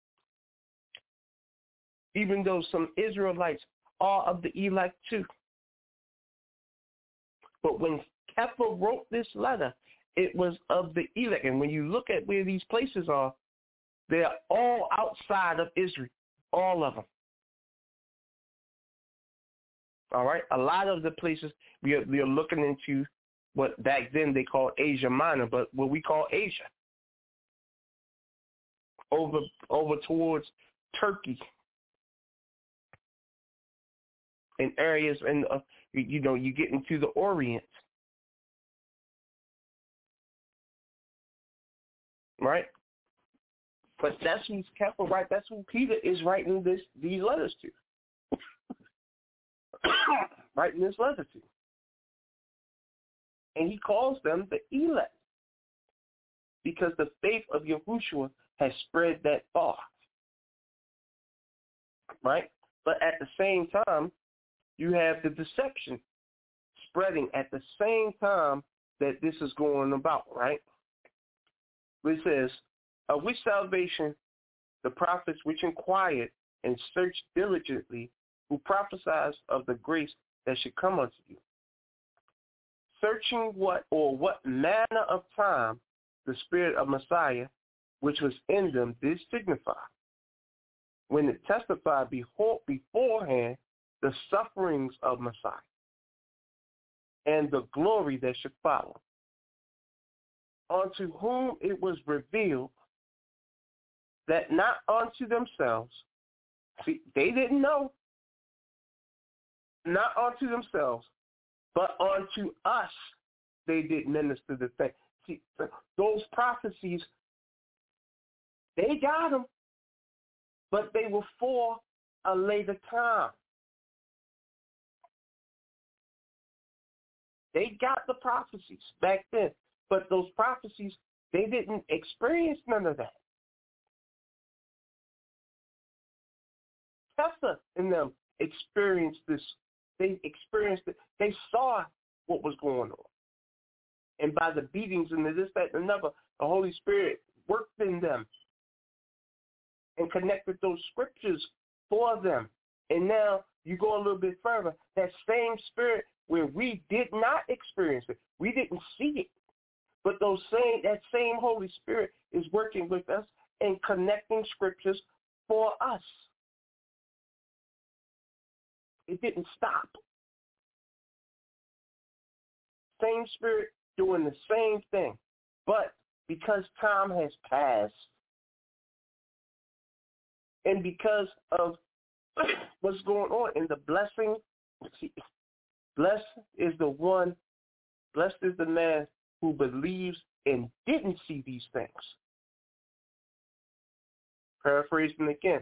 Even though some Israelites are of the elect too. But when Kepler wrote this letter, it was of the elect. And when you look at where these places are, they're all outside of Israel, all of them. All right? A lot of the places we are, we are looking into what back then they called Asia Minor, but what we call Asia, over over towards Turkey, in areas, and uh, you, you know, you get into the Orient, right? But that's who's Kepler, right? That's who Peter is writing this these letters to, writing this letter to, and he calls them the elect because the faith of Yahushua has spread that far, right? But at the same time, you have the deception spreading at the same time that this is going about, right? It says, of which salvation the prophets which inquired and searched diligently, who prophesied of the grace that should come unto you. Searching what or what manner of time the Spirit of Messiah, which was in them, did signify, when it testified behold, beforehand the sufferings of Messiah and the glory that should follow, unto whom it was revealed that not unto themselves, see, they didn't know, not unto themselves, but unto us they did minister the thing. See, those prophecies, they got them, but they were for a later time. They got the prophecies back then, but those prophecies, they didn't experience none of that. Tessa and them experienced this. They experienced it. They saw what was going on. And by the beatings and the this, that, and another, the Holy Spirit worked in them and connected those scriptures for them. And now you go a little bit further. That same Spirit where we did not experience it, we didn't see it, but those same that same Holy Spirit is working with us and connecting scriptures for us. It didn't stop. Same Spirit doing the same thing. But because time has passed and because of what's going on in the blessing, see, blessed is the one, blessed is the man who believes and didn't see these things. Paraphrasing again.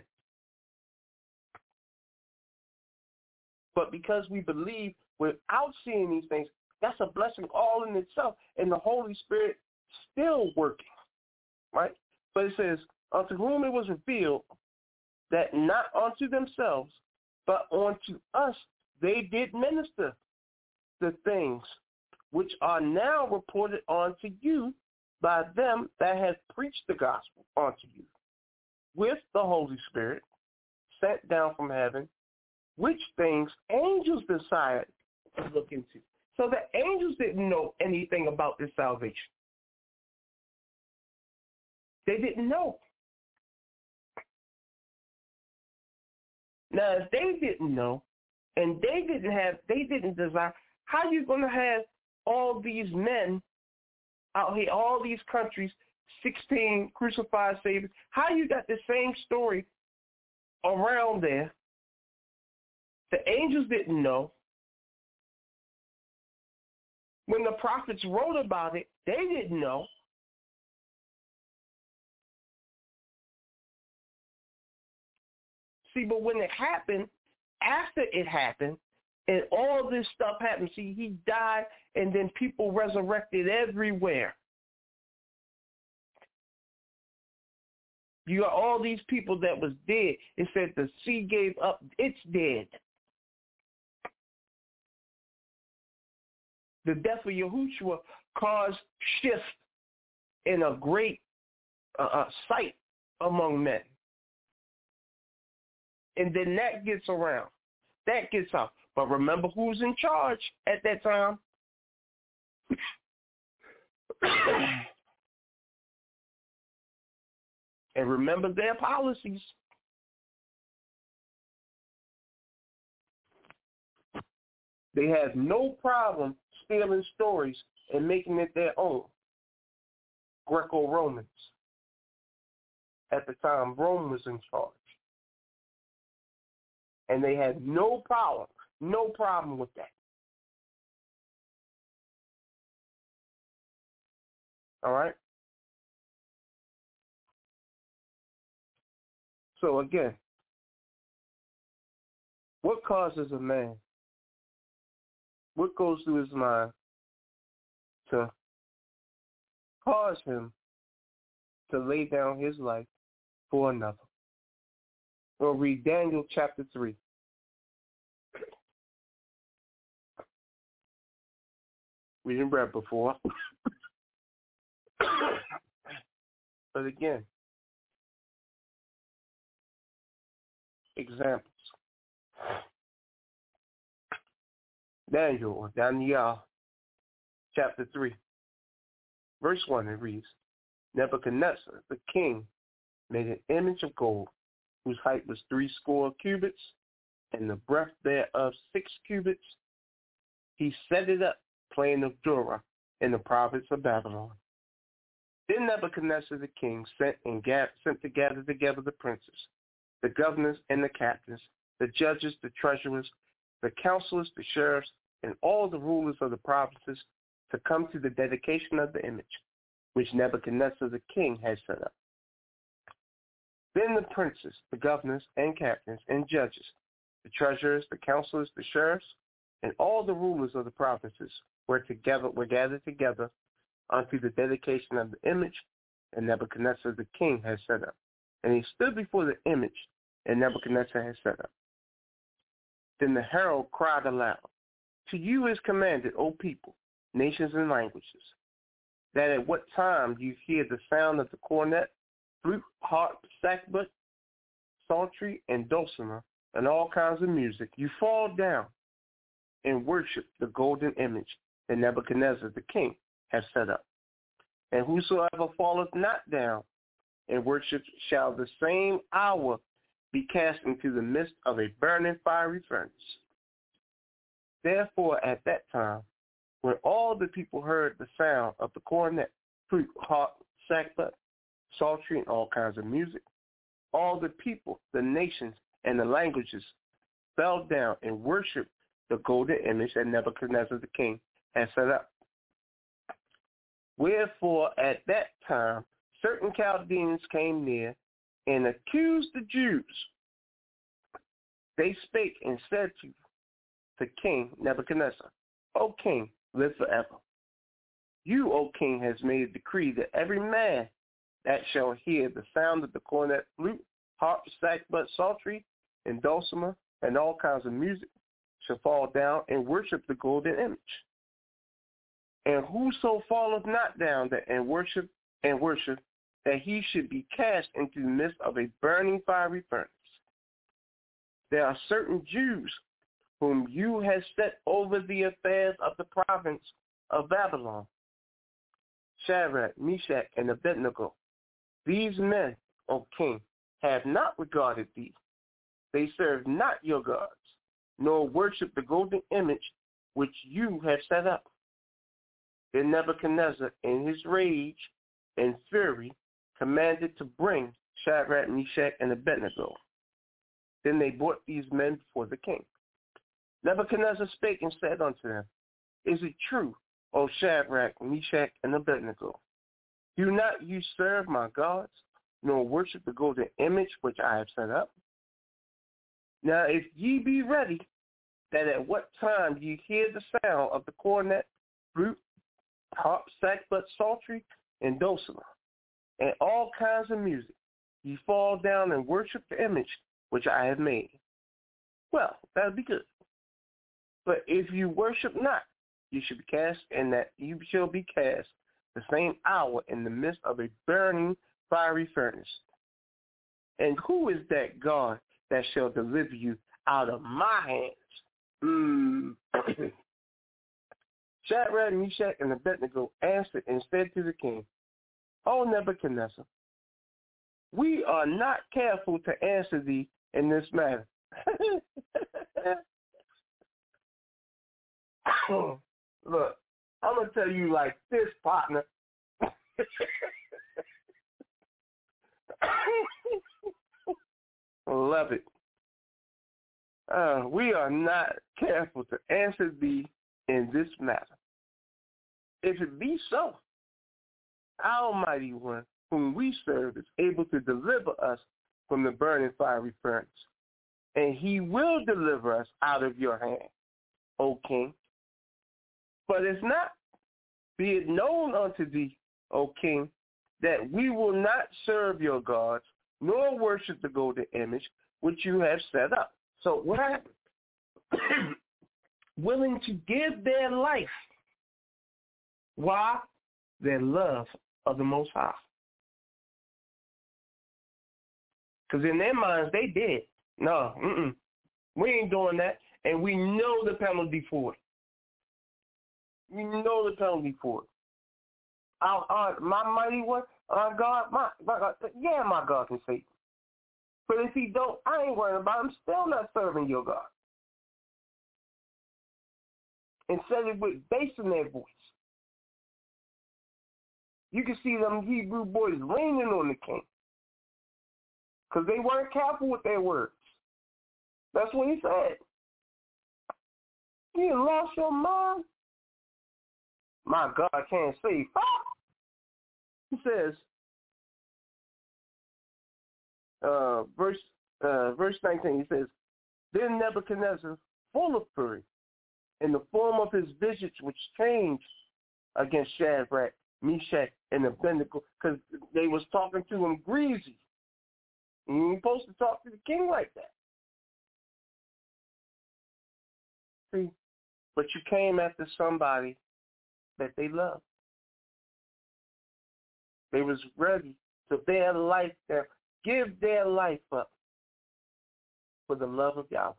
But because we believe without seeing these things, that's a blessing all in itself. And the Holy Spirit still working, right? But it says, unto whom it was revealed that not unto themselves, but unto us they did minister the things which are now reported unto you by them that have preached the gospel unto you, with the Holy Spirit sent down from heaven, which things angels desired to look into. So the angels didn't know anything about this salvation. They didn't know. Now, if they didn't know, and they didn't have, they didn't desire, how are you going to have all these men out here, all these countries, sixteen crucified saviors? How you got the same story around there? The angels didn't know. When the prophets wrote about it, they didn't know. See, but when it happened, after it happened, and all this stuff happened, see, he died, and then people resurrected everywhere. You got all these people that was dead. It said the sea gave up its dead. The death of Yahushua caused shift in a great uh, uh, sight among men. And then that gets around. That gets out. But remember who's in charge at that time? And remember their policies. They have no problem stealing stories and making it their own. Greco-Romans. At the time, Rome was in charge. And they had no problem, no problem with that. All right? So again, what causes a man, what goes through his mind to cause him to lay down his life for another? We'll read Daniel chapter three. We didn't read before. But again, examples. Daniel or Daniel, chapter three, verse one, it reads, Nebuchadnezzar, the king, made an image of gold, whose height was three score cubits, and the breadth thereof six cubits. He set it up, plain of Dura, in the province of Babylon. Then Nebuchadnezzar the king sent and ga- sent to gather together the princes, the governors and the captains, the judges, the treasurers, the counselors, the sheriffs, and all the rulers of the provinces to come to the dedication of the image, which Nebuchadnezzar the king had set up. Then the princes, the governors and captains and judges, the treasurers, the counselors, the sheriffs, and all the rulers of the provinces were together were gathered together unto the dedication of the image that Nebuchadnezzar the king had set up. And he stood before the image that Nebuchadnezzar had set up. Then the herald cried aloud, To you is commanded, O people, nations and languages, that at what time you hear the sound of the cornet, flute, harp, sackbut, psaltery, and dulcimer, and all kinds of music, you fall down and worship the golden image that Nebuchadnezzar the king has set up. And whosoever falleth not down and worships shall the same hour be cast into the midst of a burning fiery furnace. Therefore at that time, when all the people heard the sound of the cornet, flute, harp, sackbut, psaltery, and all kinds of music, all the people, the nations, and the languages fell down and worshipped the golden image that Nebuchadnezzar the king had set up. Wherefore at that time certain Chaldeans came near and accused the Jews. They spake and said to the king Nebuchadnezzar, O king, live forever. You, O king, has made a decree that every man that shall hear the sound of the cornet, flute, harp, sackbut, psaltery, and dulcimer, and all kinds of music, shall fall down and worship the golden image. And whoso falleth not down that and worship and worship, that he should be cast into the midst of a burning fiery furnace. There are certain Jews whom you have set over the affairs of the province of Babylon, Shadrach, Meshach, and Abednego. These men, O king, have not regarded thee. They serve not your gods, nor worship the golden image which you have set up. Then Nebuchadnezzar, in his rage and fury, commanded to bring Shadrach, Meshach, and Abednego. Then they brought these men before the king. Nebuchadnezzar spake and said unto them, Is it true, O Shadrach, Meshach, and Abednego? Do not you serve my gods, nor worship the golden image which I have set up? Now if ye be ready, that at what time ye hear the sound of the cornet, flute, harp, sackbut, psaltery, and dulcimer, and all kinds of music, ye fall down and worship the image which I have made. Well, that would be good. But if you worship not, you should be cast, and that you shall be cast the same hour in the midst of a burning fiery furnace. And who is that God that shall deliver you out of my hands? Mm. Shadrach, Meshach, and Abednego answered and said to the king, O Nebuchadnezzar, we are not careful to answer thee in this matter. Look, I'm going to tell you like this, partner. Love it. Uh, we are not careful to answer thee in this matter. If it be so, our Almighty One, whom we serve, is able to deliver us from the burning fiery furnace, and he will deliver us out of your hand, O king. But if not, be it known unto thee, O king, that we will not serve your gods, nor worship the golden image which you have set up. So what happened? Willing to give their life. Why? Their love of the Most High. Because in their minds, they did. No, mm-mm. We ain't doing that. And we know the penalty for it. You know the penalty for it. Our, our, my mighty one, our God, my, my God, yeah, my God can save. But if he don't, I ain't worrying about him. Still not serving your God. And said it with bass in their voice. You can see them Hebrew boys leaning on the king. Because they weren't careful with their words. That's what he said. You lost your mind? My God can't save. He says, uh, verse uh, verse nineteen, he says, then Nebuchadnezzar, full of fury, in the form of his visage which changed against Shadrach, Meshach, and Abednego, because they was talking to him greasy. And you ain't supposed to talk to the king like that. See, but you came after somebody that they loved. They was ready to bear life down, give their life up for the love of Yahweh.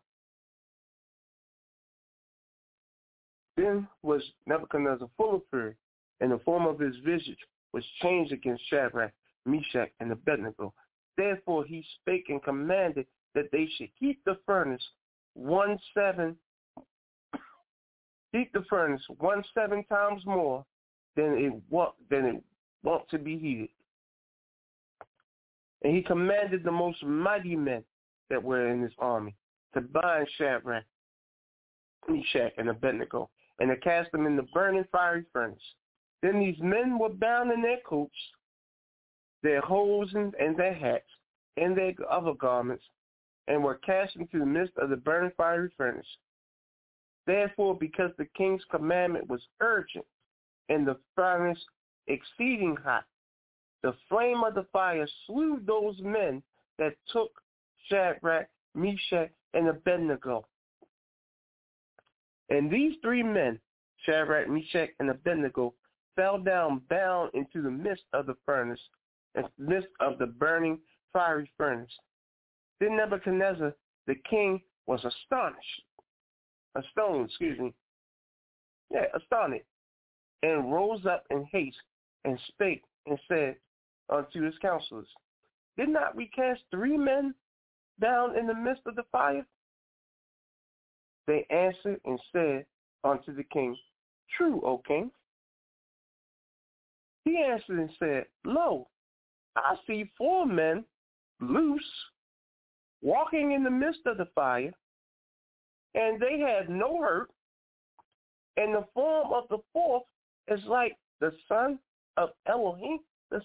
Then was Nebuchadnezzar full of fury, and the form of his visage was changed against Shadrach, Meshach, and Abednego. Therefore he spake and commanded that they should heat the furnace one seven, heat the furnace one seven times more than it want than it want to be heated. And he commanded the most mighty men that were in his army to bind Shadrach, Meshach, and Abednego, and to cast them in the burning fiery furnace. Then these men were bound in their coats, their hosen and their hats, and their other garments, and were cast into the midst of the burning fiery furnace. Therefore, because the king's commandment was urgent, and the furnace exceeding hot, the flame of the fire slew those men that took Shadrach, Meshach, and Abednego. And these three men, Shadrach, Meshach, and Abednego, fell down bound into the midst of the furnace, in the midst of the burning fiery furnace. Then Nebuchadnezzar, the king, was astonished, astonished, excuse me, yeah, astonished, and rose up in haste, and spake, and said unto his counselors, did not we cast three men down in the midst of the fire? They answered and said unto the king, true, O king. He answered and said, lo, I see four men loose, walking in the midst of the fire, and they had no hurt, and the form of the fourth is like the son of Elohim.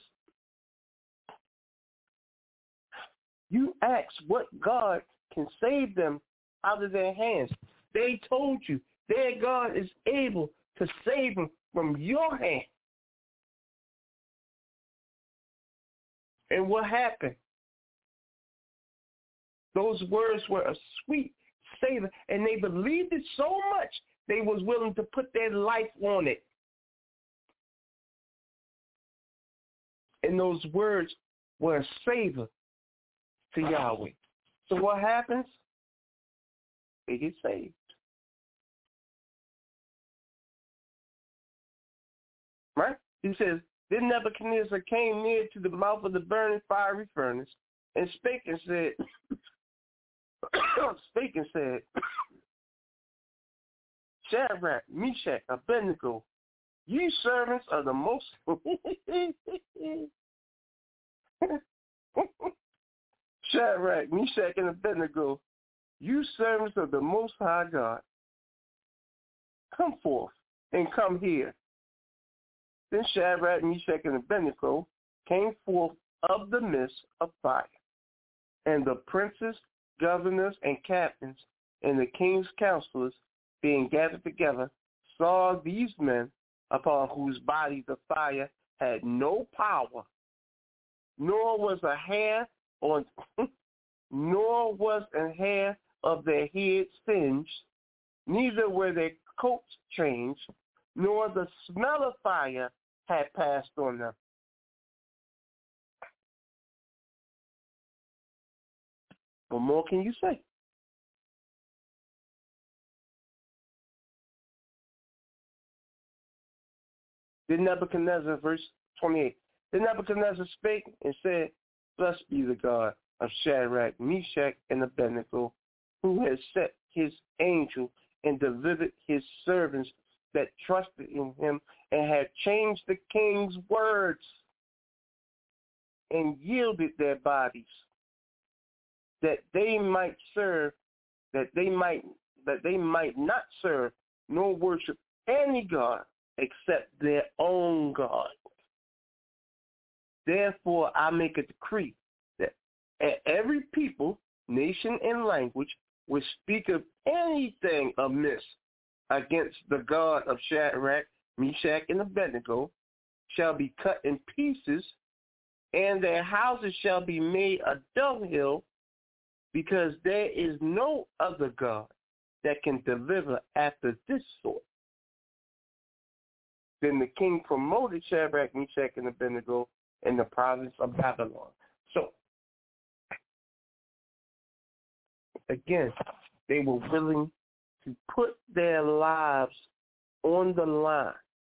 You ask what God can save them out of their hands. They told you their God is able to save them from your hand. And what happened? Those words were a sweet savor, and they believed it so much they was willing to put their life on it. And those words were a savor to Yahweh. So what happens? They get saved. Right? He says, then Nebuchadnezzar came near to the mouth of the burning fiery furnace, and spake and said, spake and said, Shadrach, Meshach, Abednego, ye servants of the most Shadrach, Meshach, and Abednego, you servants of the Most High God, come forth and come here. Then Shadrach, Meshach, and Abednego came forth of the midst of fire. And the princes, governors, and captains, and the king's counselors, being gathered together, saw these men, upon whose bodies the fire had no power, nor was a hair on, nor was a hair of their heads singed, neither were their coats changed, nor the smell of fire had passed on them. What more can you say? Then Nebuchadnezzar, verse twenty-eight. Then Nebuchadnezzar spake and said, Blessed be the God of Shadrach, Meshach, and Abednego, who has set his angel and delivered his servants that trusted in him and had changed the king's words and yielded their bodies that they might serve, that they might that they might not serve nor worship any god except their own God. Therefore I make a decree that every people, nation, and language which speak of anything amiss against the God of Shadrach, Meshach, and Abednego shall be cut in pieces, and their houses shall be made a dunghill, because there is no other God that can deliver after this sort. Then the king promoted Shadrach, Meshach, and Abednego in the province of Babylon. So, again, they were willing to put their lives on the line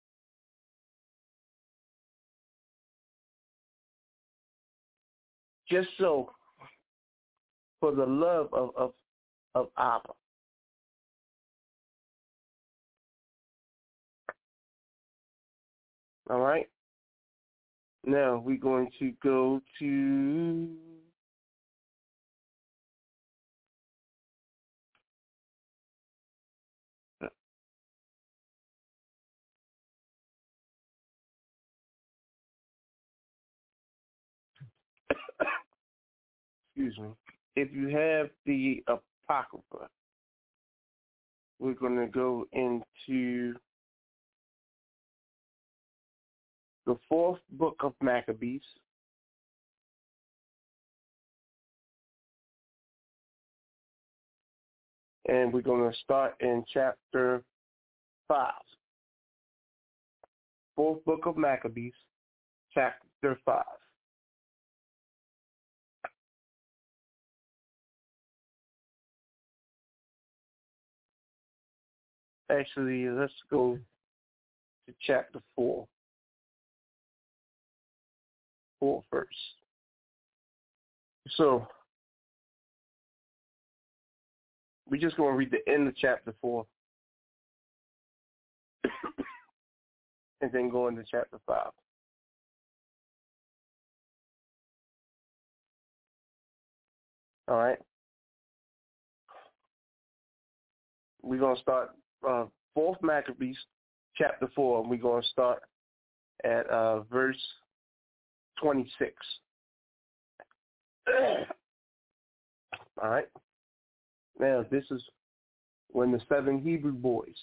just so for the love of, of, of Abba. All right? Now we're going to go to excuse me. If you have the Apocrypha, we're going to go into the fourth book of Maccabees. And we're going to start in chapter five. Fourth book of Maccabees, chapter five. Actually, let's go to chapter four. Four first. So, we're just going to read the end of chapter four and then go into chapter five. All right. We're going to start uh, fourth Maccabees, chapter four, and we're going to start at uh, verse twenty-six. All right. Now, this is when the seven Hebrew boys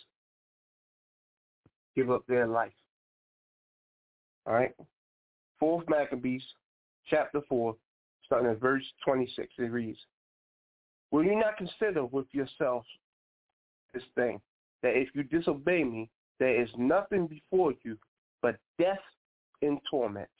give up their life. All right. Fourth Maccabees, chapter four, starting at verse twenty-six. It reads, Will you not consider with yourselves this thing, that if you disobey me, there is nothing before you but death and torments?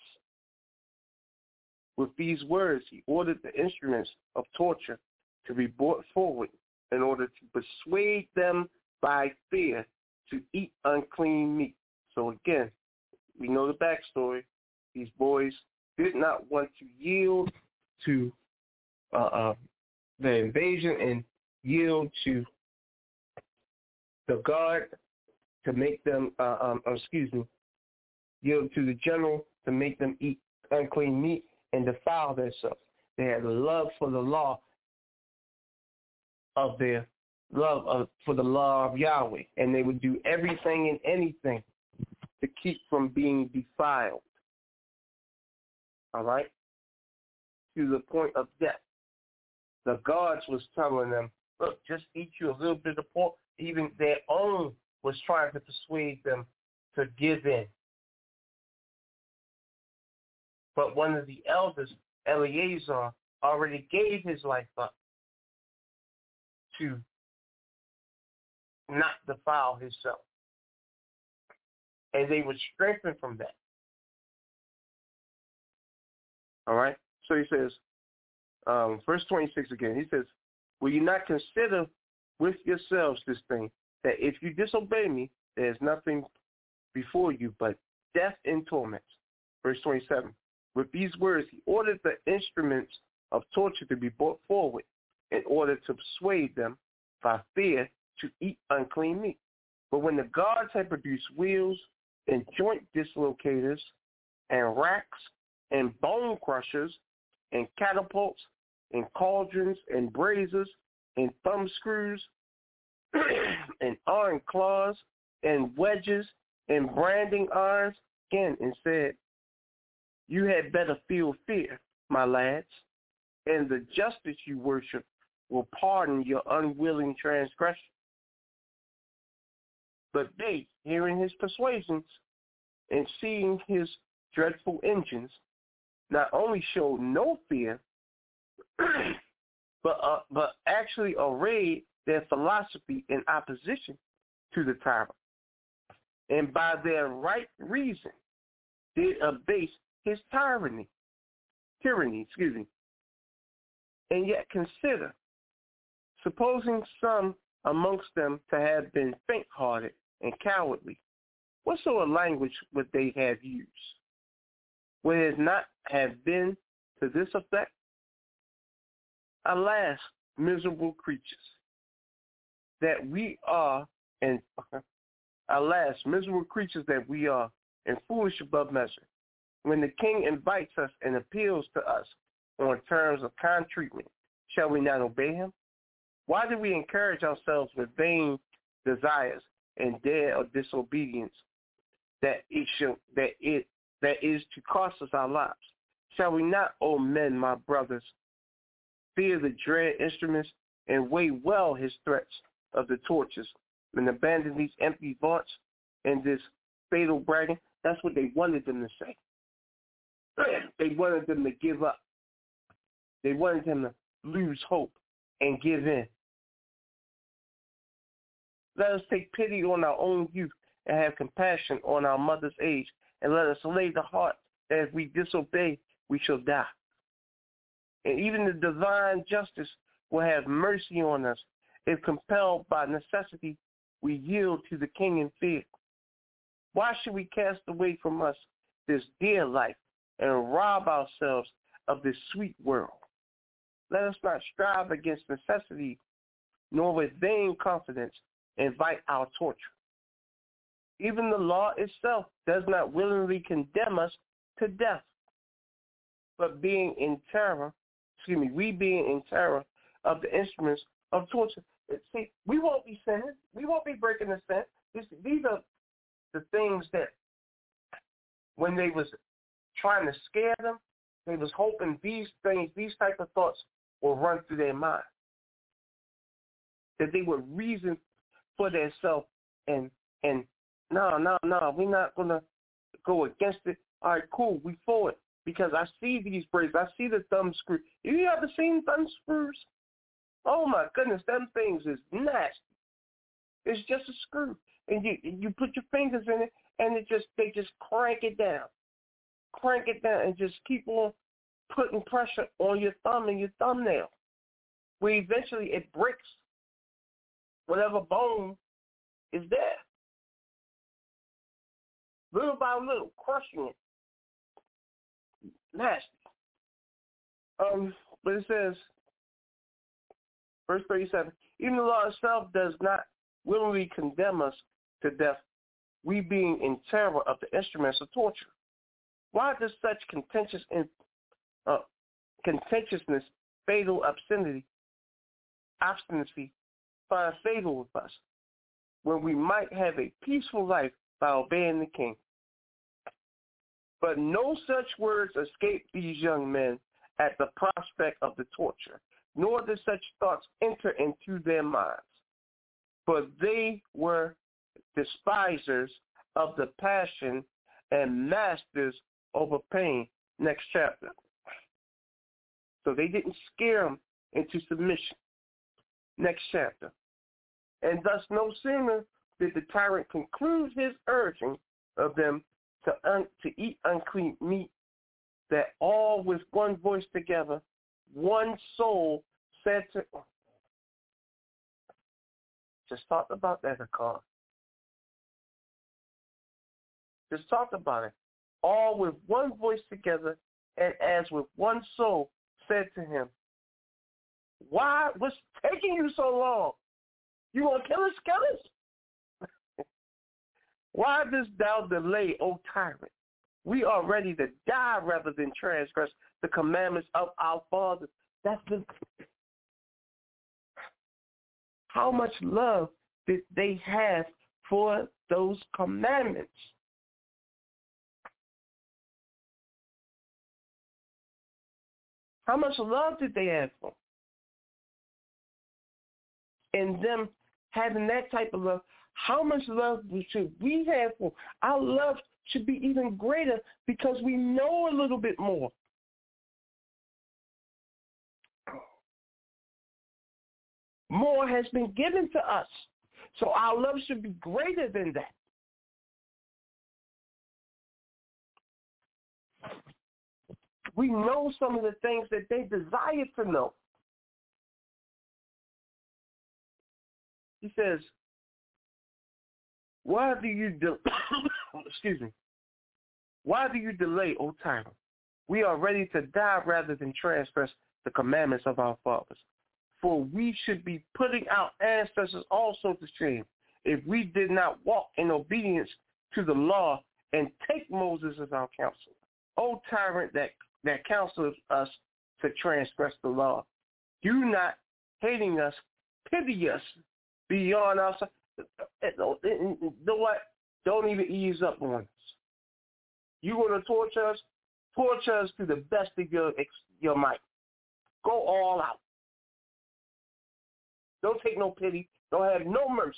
With these words, he ordered the instruments of torture to be brought forward in order to persuade them by fear to eat unclean meat. So again, we know the backstory. These boys did not want to yield to uh, uh, the invasion and yield to the guard to make them, uh, um, excuse me, yield to the general to make them eat unclean meat and defile themselves. They had a love for the law of their love of, for the law of Yahweh, and they would do everything and anything to keep from being defiled. All right, to the point of death. The guards was telling them, "Look, just eat you a little bit of pork." Even their own was trying to persuade them to give in. But one of the elders, Eleazar, already gave his life up to not defile himself. And they were strengthened from that. All right? So he says, um, verse twenty-six again, he says, Will you not consider with yourselves this thing, that if you disobey me, there is nothing before you but death and torment. Verse twenty-seven. With these words, he ordered the instruments of torture to be brought forward in order to persuade them by fear to eat unclean meat. But when the guards had produced wheels and joint dislocators and racks and bone crushers and catapults and cauldrons and braziers and thumb screws and iron claws and wedges and branding irons again, and said, you had better feel fear, my lads, and the justice you worship will pardon your unwilling transgression. But they, hearing his persuasions and seeing his dreadful engines, not only showed no fear, but uh, but actually arrayed their philosophy in opposition to the tyrant, and by their right reason did abase his tyranny, tyranny, excuse me. And yet consider, supposing some amongst them to have been faint-hearted and cowardly, what sort of language would they have used? Would it not have been to this effect? Alas, miserable creatures, that we are, and alas, miserable creatures that we are, and foolish above measure. When the king invites us and appeals to us on terms of kind treatment, shall we not obey him? Why do we encourage ourselves with vain desires and dare of disobedience that it shall, that it that is to cost us our lives? Shall we not, O men, my brothers, fear the dread instruments and weigh well his threats of the tortures and abandon these empty vaunts and this fatal bragging? That's what they wanted them to say. They wanted them to give up. They wanted them to lose hope and give in. Let us take pity on our own youth and have compassion on our mother's age, and let us lay the heart that if we disobey, we shall die. And even the divine justice will have mercy on us if compelled by necessity we yield to the king in fear. Why should we cast away from us this dear life and rob ourselves of this sweet world? Let us not strive against necessity, nor with vain confidence invite our torture. Even the law itself does not willingly condemn us to death, but being in terror, excuse me, we being in terror of the instruments of torture. See, we won't be sinning. We won't be breaking the sin. This, these are the things that when they was trying to scare them, they was hoping these things, these type of thoughts will run through their mind. That they would reason for themselves and, and no, no, no, we're not going to go against it. All right, cool, we forward. Because I see these braids. I see the thumb screw. You ever seen thumb screws? Oh, my goodness, them things is nasty. It's just a screw. And you you put your fingers in it, and it just they just crank it down. Crank it down and just keep on putting pressure on your thumb and your thumbnail, where eventually it breaks whatever bone is there. Little by little, crushing it. Nasty. Um, but it says, verse thirty-seven, even the law itself does not willingly condemn us to death, we being in terror of the instruments of torture. Why does such contentious in, uh, contentiousness, fatal obscenity, obstinacy find favor with us, when we might have a peaceful life by obeying the king? But no such words escaped these young men at the prospect of the torture, nor did such thoughts enter into their minds. For they were despisers of the passion and masters over pain. Next chapter. So they didn't scare them into submission. Next chapter. And thus no sooner did the tyrant conclude his urging of them to un- to eat unclean meat, that all with one voice together, one soul said to, just talked about that, Akar. Just talk about it. All with one voice together, and as with one soul, said to him, why, what's taking you so long? You gonna kill us, kill us? Why dost thou delay, O tyrant? We are ready to die rather than transgress the commandments of our fathers. That's the... How much love did they have for those commandments? How much love did they have for them? And them having that type of love, how much love should we have for them? Our love should be even greater because we know a little bit more. More has been given to us. So our love should be greater than that. We know some of the things that they desire to know. He says, why do you de- excuse me? Why do you delay, O tyrant? We are ready to die rather than transgress the commandments of our fathers. For we should be putting our ancestors also to shame if we did not walk in obedience to the law and take Moses as our counselor. O tyrant that, that counsels us to transgress the law, do not, hating us, pity us beyond our... You know what? Don't even ease up on us. You want to torture us? Torture us to the best of your, your might. Go all out. Don't take no pity. Don't have no mercy.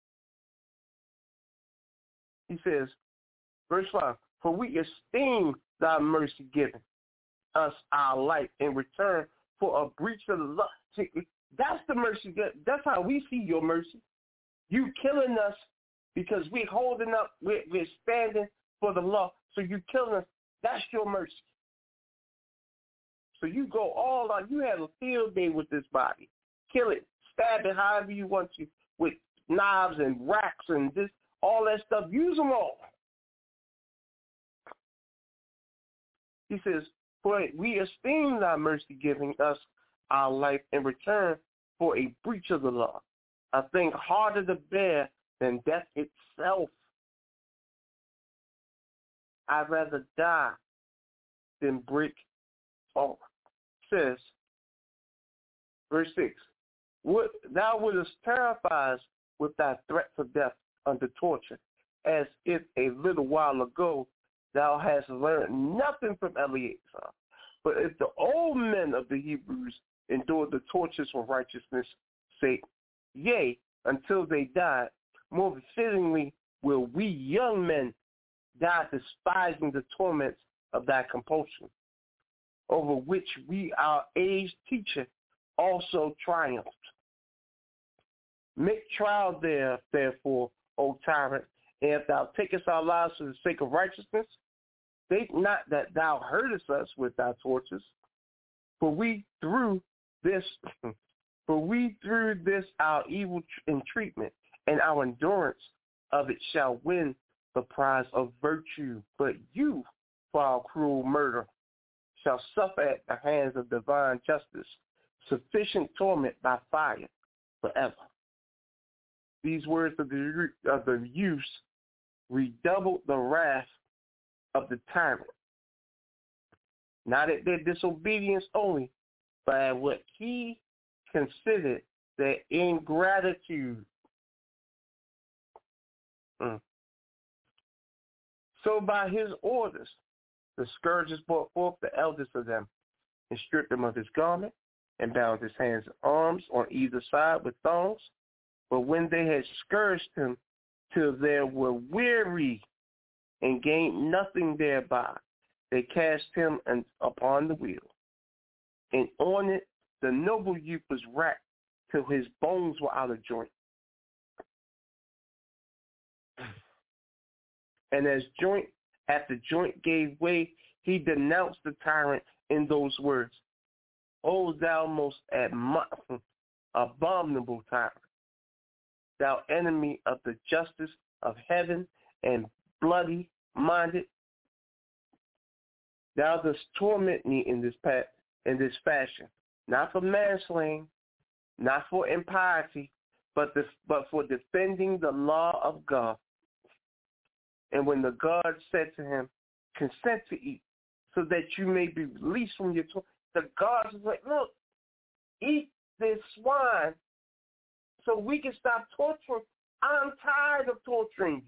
He says, verse five, for we esteem thy mercy given us our life in return for a breach of the law. See, that's the mercy. That's how we see your mercy. You killing us because we're holding up, we're, we're standing for the law. So you killing us. That's your mercy. So you go all out. You have a field day with this body. Kill it. Stab it however you want to with knives and racks and this, all that stuff. Use them all. He says, for we esteem thy mercy giving us our life in return for a breach of the law, a thing harder to bear than death itself. I'd rather die than break all. Says, verse six, What, thou wouldest terrify us with thy threats of death under torture, as if a little while ago thou hast learned nothing from Eleazar. But if the old men of the Hebrews endured the tortures for righteousness' sake, yea, until they died, more fittingly will we young men die despising the torments of thy compulsion, over which we, our aged teacher, also triumphed. Make trial there, therefore, O tyrant, and if thou takest our lives for the sake of righteousness, think not that thou hurtest us with thy tortures, for we through this, for we through this our evil entreatment and our endurance of it shall win the prize of virtue. But you, for our cruel murder, shall suffer at the hands of divine justice sufficient torment by fire forever. These words of the, of the youths redoubled the wrath of the tyrant, not at their disobedience only, but at what he considered their ingratitude. Mm. So by his orders, the scourges brought forth the eldest of them, and stripped him of his garment, and bound his hands and arms on either side with thongs. But when they had scourged him till they were weary and gained nothing thereby, they cast him upon the wheel. And on it the noble youth was racked till his bones were out of joint. And as joint after joint gave way, he denounced the tyrant in those words, O thou most admi- abominable tyrant, thou enemy of the justice of heaven and bloody minded, thou dost torment me in this pa- in this fashion, not for manslaying, not for impiety, but this, but for defending the law of God. And when the God said to him, consent to eat, so that you may be released from your torment, the God was like, look, eat this swine so we can stop torturing. I'm tired of torturing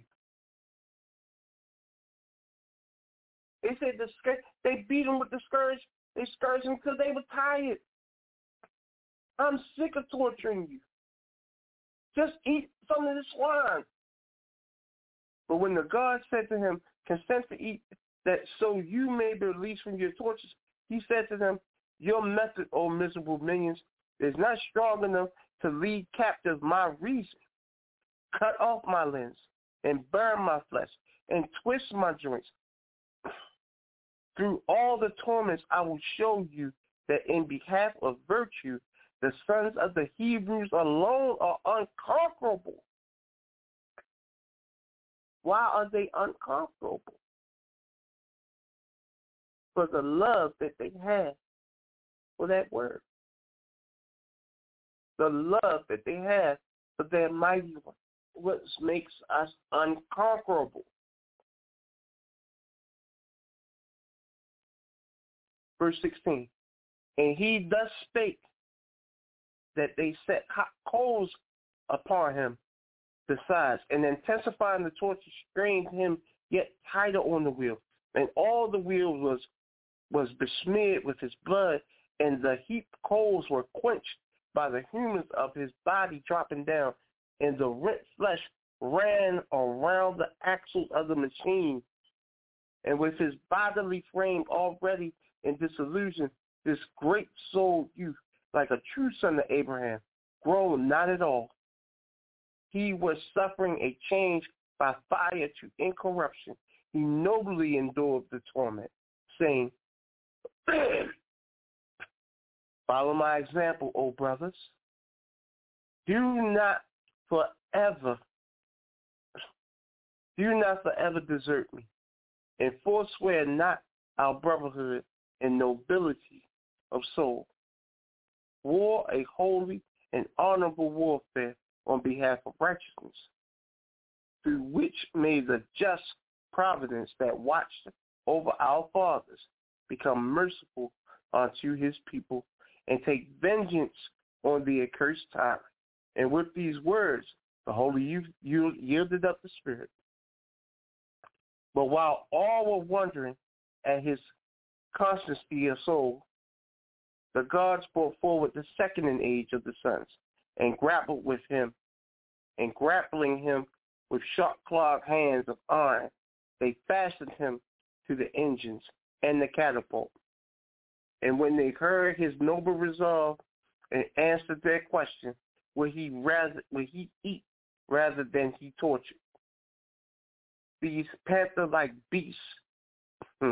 you. They said the scourge, they beat him with the scourge. They scourged him because they were tired. I'm sick of torturing you. Just eat some of this swine. But when the God said to him, consent to eat that so you may be released from your tortures, he said to them, your method, O miserable minions, is not strong enough to lead captive my reason. Cut off my limbs and burn my flesh and twist my joints. Through all the torments I will show you that in behalf of virtue, the sons of the Hebrews alone are unconquerable. Why are they unconquerable? For the love that they have for that word. The love that they have for their mighty one. What makes us unconquerable. Verse sixteen. And he thus spake that they set hot coals upon him besides, and intensifying the torture strained him yet tighter on the wheel. And all the wheel was was besmeared with his blood, and the heaped coals were quenched by the humors of his body dropping down, and the rent flesh ran around the axles of the machine. And with his bodily frame already in disillusion, this great-souled youth, like a true son of Abraham, grown not at all. He was suffering a change by fire to incorruption. He nobly endured the torment, saying, follow my example, O brothers. Do not forever, do not forever desert me, and forswear not our brotherhood and nobility of soul. War a holy and honorable warfare on behalf of righteousness, through which may the just providence that watched over our fathers become merciful unto his people, and take vengeance on the accursed tyrant. And with these words, the holy youth yielded up the spirit. But while all were wondering at his constancy of soul, the gods brought forward the second in age of the sons, and grappled with him, and grappling him with sharp-clawed hands of iron, they fastened him to the engines and the catapult. And when they heard his noble resolve and answered their question, would he rather would he eat rather than he tortured? These panther-like beasts hmm,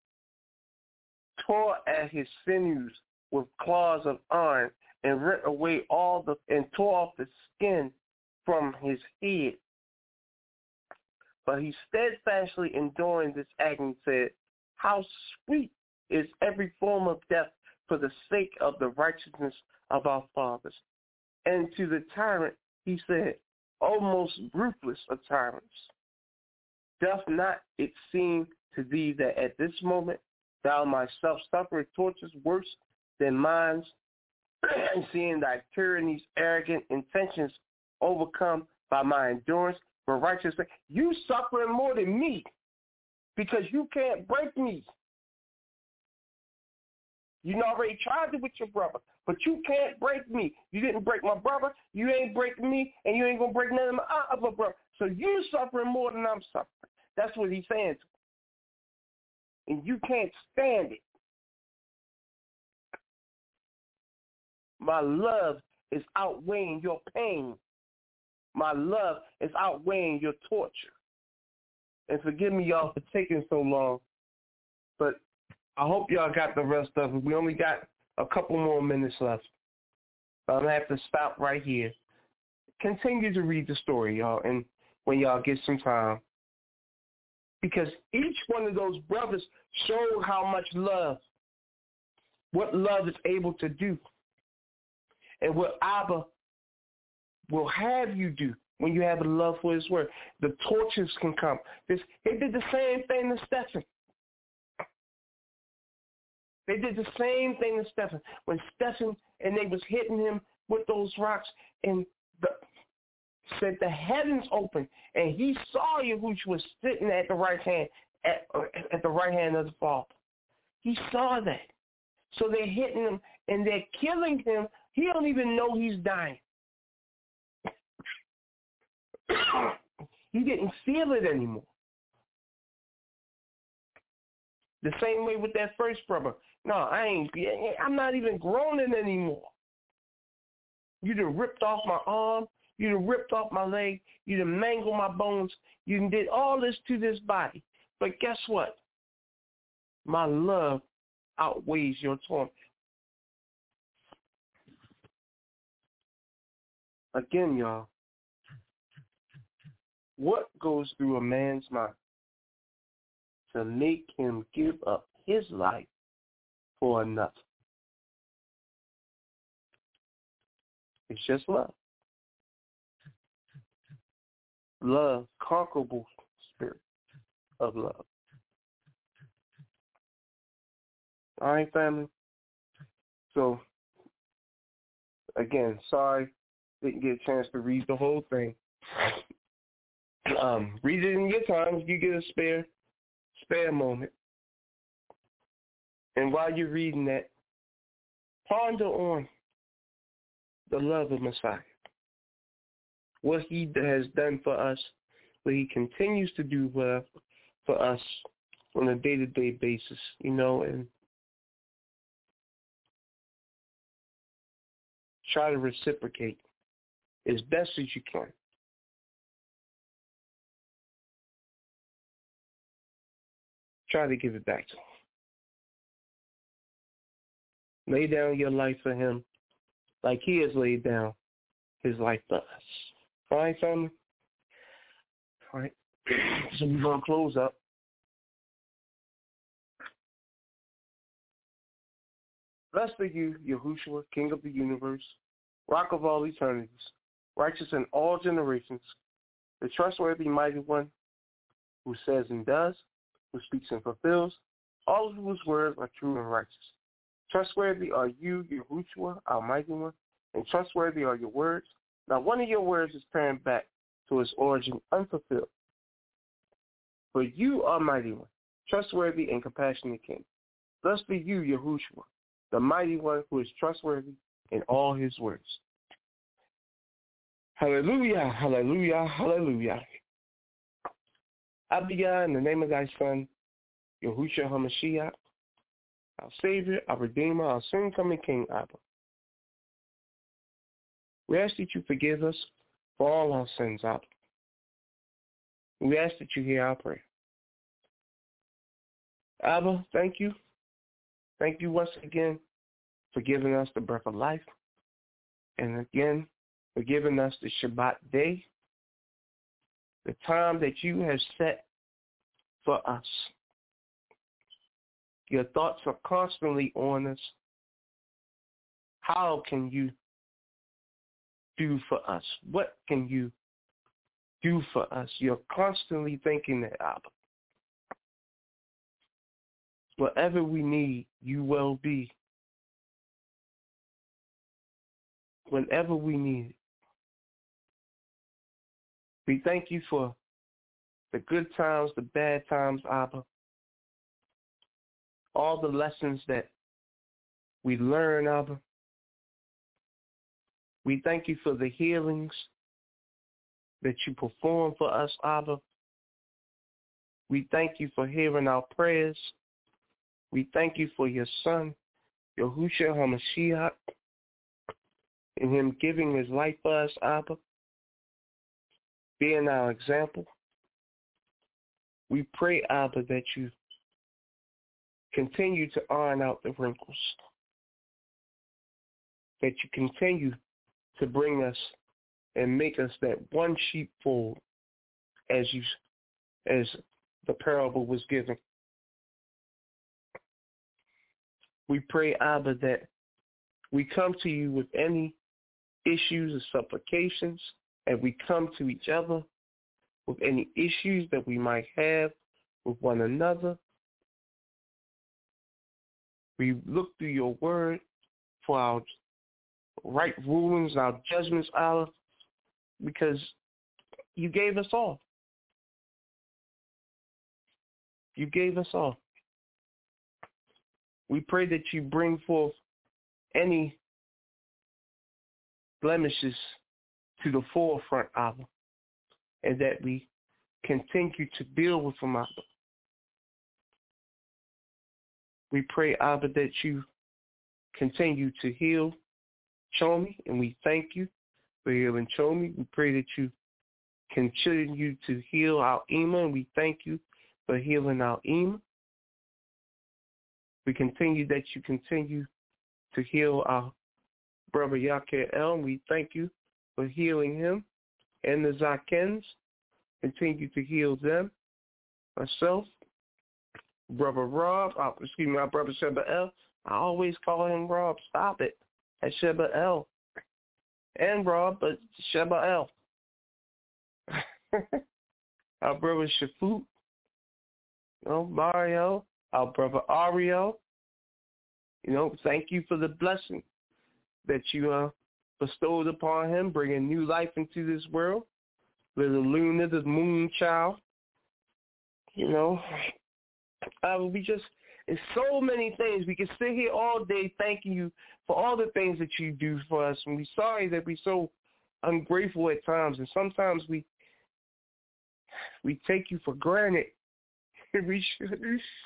tore at his sinews with claws of iron, and rent away all the and tore off the skin from his head. But he steadfastly enduring this agony said, how sweet is every form of death for the sake of the righteousness of our fathers. And to the tyrant he said, O most ruthless of tyrants, doth not it seem to thee that at this moment thou myself sufferest tortures worse than mine, and seeing thy tyranny's arrogant intentions overcome by my endurance for righteousness? You suffering more than me because you can't break me. You already tried it with your brother, but you can't break me. You didn't break my brother, you ain't breaking me, and you ain't going to break none of my other brother. So you suffering more than I'm suffering. That's what he's saying to him. And you can't stand it. My love is outweighing your pain. My love is outweighing your torture. And forgive me, y'all, for taking so long, but I hope y'all got the rest of it. We only got a couple more minutes left. I'm going to have to stop right here. Continue to read the story, y'all, and when y'all get some time, Because each one of those brothers showed how much love, what love is able to do, and what Abba will have you do when you have a love for his word. The torches can come. This, they did the same thing to Stephen. They did the same thing to Stephen. When Stephen and they was hitting him with those rocks, and the, said the heavens opened, and he saw Yahushua was sitting at the right hand, at, at the right hand of the Father. He saw that. So they're hitting him, and they're killing him. He don't even know he's dying. He didn't feel it anymore. The same way with that first brother. No, I ain't. I'm not even groaning anymore. You done ripped off my arm. You done ripped off my leg. You done mangled my bones. You done did all this to this body. But guess what? My love outweighs your torment. Again, y'all, what goes through a man's mind to make him give up his life for another? It's just love. Love, conquerable spirit of love. All right, family? So, again, sorry, didn't get a chance to read the whole thing. Um, read it in your time if you get a spare, spare moment. And while you're reading that, ponder on the love of Messiah. What he has done for us, what he continues to do for, for us on a day-to-day basis, you know, and try to reciprocate as best as you can. Try to give it back to him. Lay down your life for him like he has laid down his life for us. All right, family? All right. So we're going to close up. Blessed are you, Yahushua, King of the universe, Rock of all eternities, righteous in all generations, the trustworthy mighty one who says and does, who speaks and fulfills, all of whose words are true and righteous. Trustworthy are you, Yahushua, our mighty one, and trustworthy are your words. Now one of your words is turned back to its origin unfulfilled. For you are mighty one, trustworthy and compassionate king. Blessed be you, Yahushua, the mighty one who is trustworthy in all his words. Hallelujah, hallelujah, hallelujah. Abiyah, in the name of thy Son, Yahushua HaMashiach, our Savior, our Redeemer, our soon-coming King, Abba. We ask that you forgive us for all our sins, Abba. We ask that you hear our prayer. Abba, thank you. Thank you once again for giving us the breath of life. And again, for giving us the Shabbat day, the time that you have set for us. Your thoughts are constantly on us. How can you do for us? What can you do for us? You're constantly thinking that, Abba. Whatever we need, you will be. Whenever we need it. We thank you for the good times, the bad times, Abba. All the lessons that we learn, Abba. We thank you for the healings that you perform for us, Abba. We thank you for hearing our prayers. We thank you for your Son, Yahushua HaMashiach, and him giving his life for us, Abba, being our example. We pray, Abba, that you continue to iron out the wrinkles, that you continue to bring us and make us that one sheepfold as you, as the parable was given. We pray, Abba, that we come to you with any issues or supplications, and we come to each other with any issues that we might have with one another. We look through your word for our right rulings, our judgments, Abba, because you gave us all. You gave us all. We pray that you bring forth any blemishes to the forefront, Abba, and that we continue to deal with them, Abba. We pray, Abba, that you continue to heal Chomi, and we thank you for healing Chomi. We pray that you continue to heal our Ima, and we thank you for healing our Ima. We continue that you continue to heal our brother Yakael, and we thank you for healing him and the Zakens. Continue to heal them. Myself, brother Rob, oh, excuse me, my brother Sheba El. I always call him Rob. Stop it. That's Sheba El. And Rob, but Sheba El. Our brother Shafut, you know, Mario, our brother Ariel. You know, thank you for the blessing that you uh, bestowed upon him, bringing new life into this world. Little Luna, the moon child. You know, uh, we just, it's so many things. We can sit here all day thanking you for all the things that you do for us. And we're sorry that we're so ungrateful at times. And sometimes we we take you for granted. we should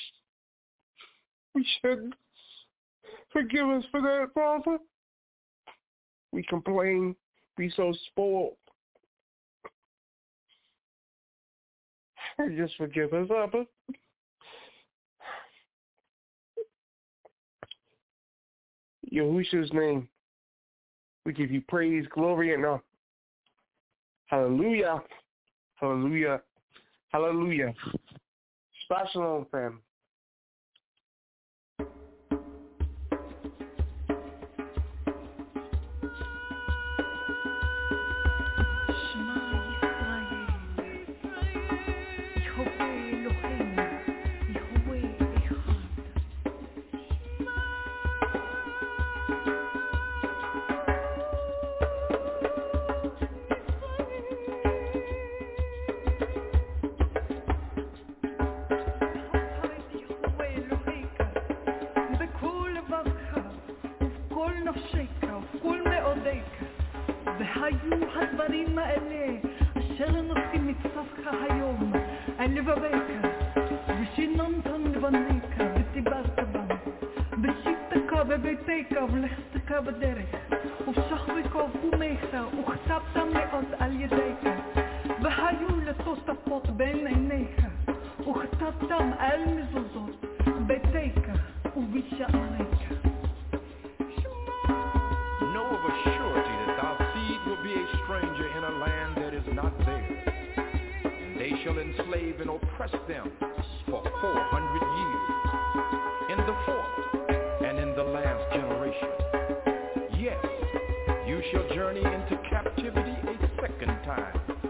we should forgive us for that, Father. We complain. We so spoiled. Just forgive us, Abba. Yahushua's name, we give you praise, glory, and honor. Hallelujah. Hallelujah. Hallelujah. Shabbat shalom, family.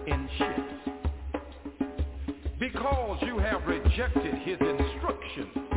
Because you have rejected his instructions,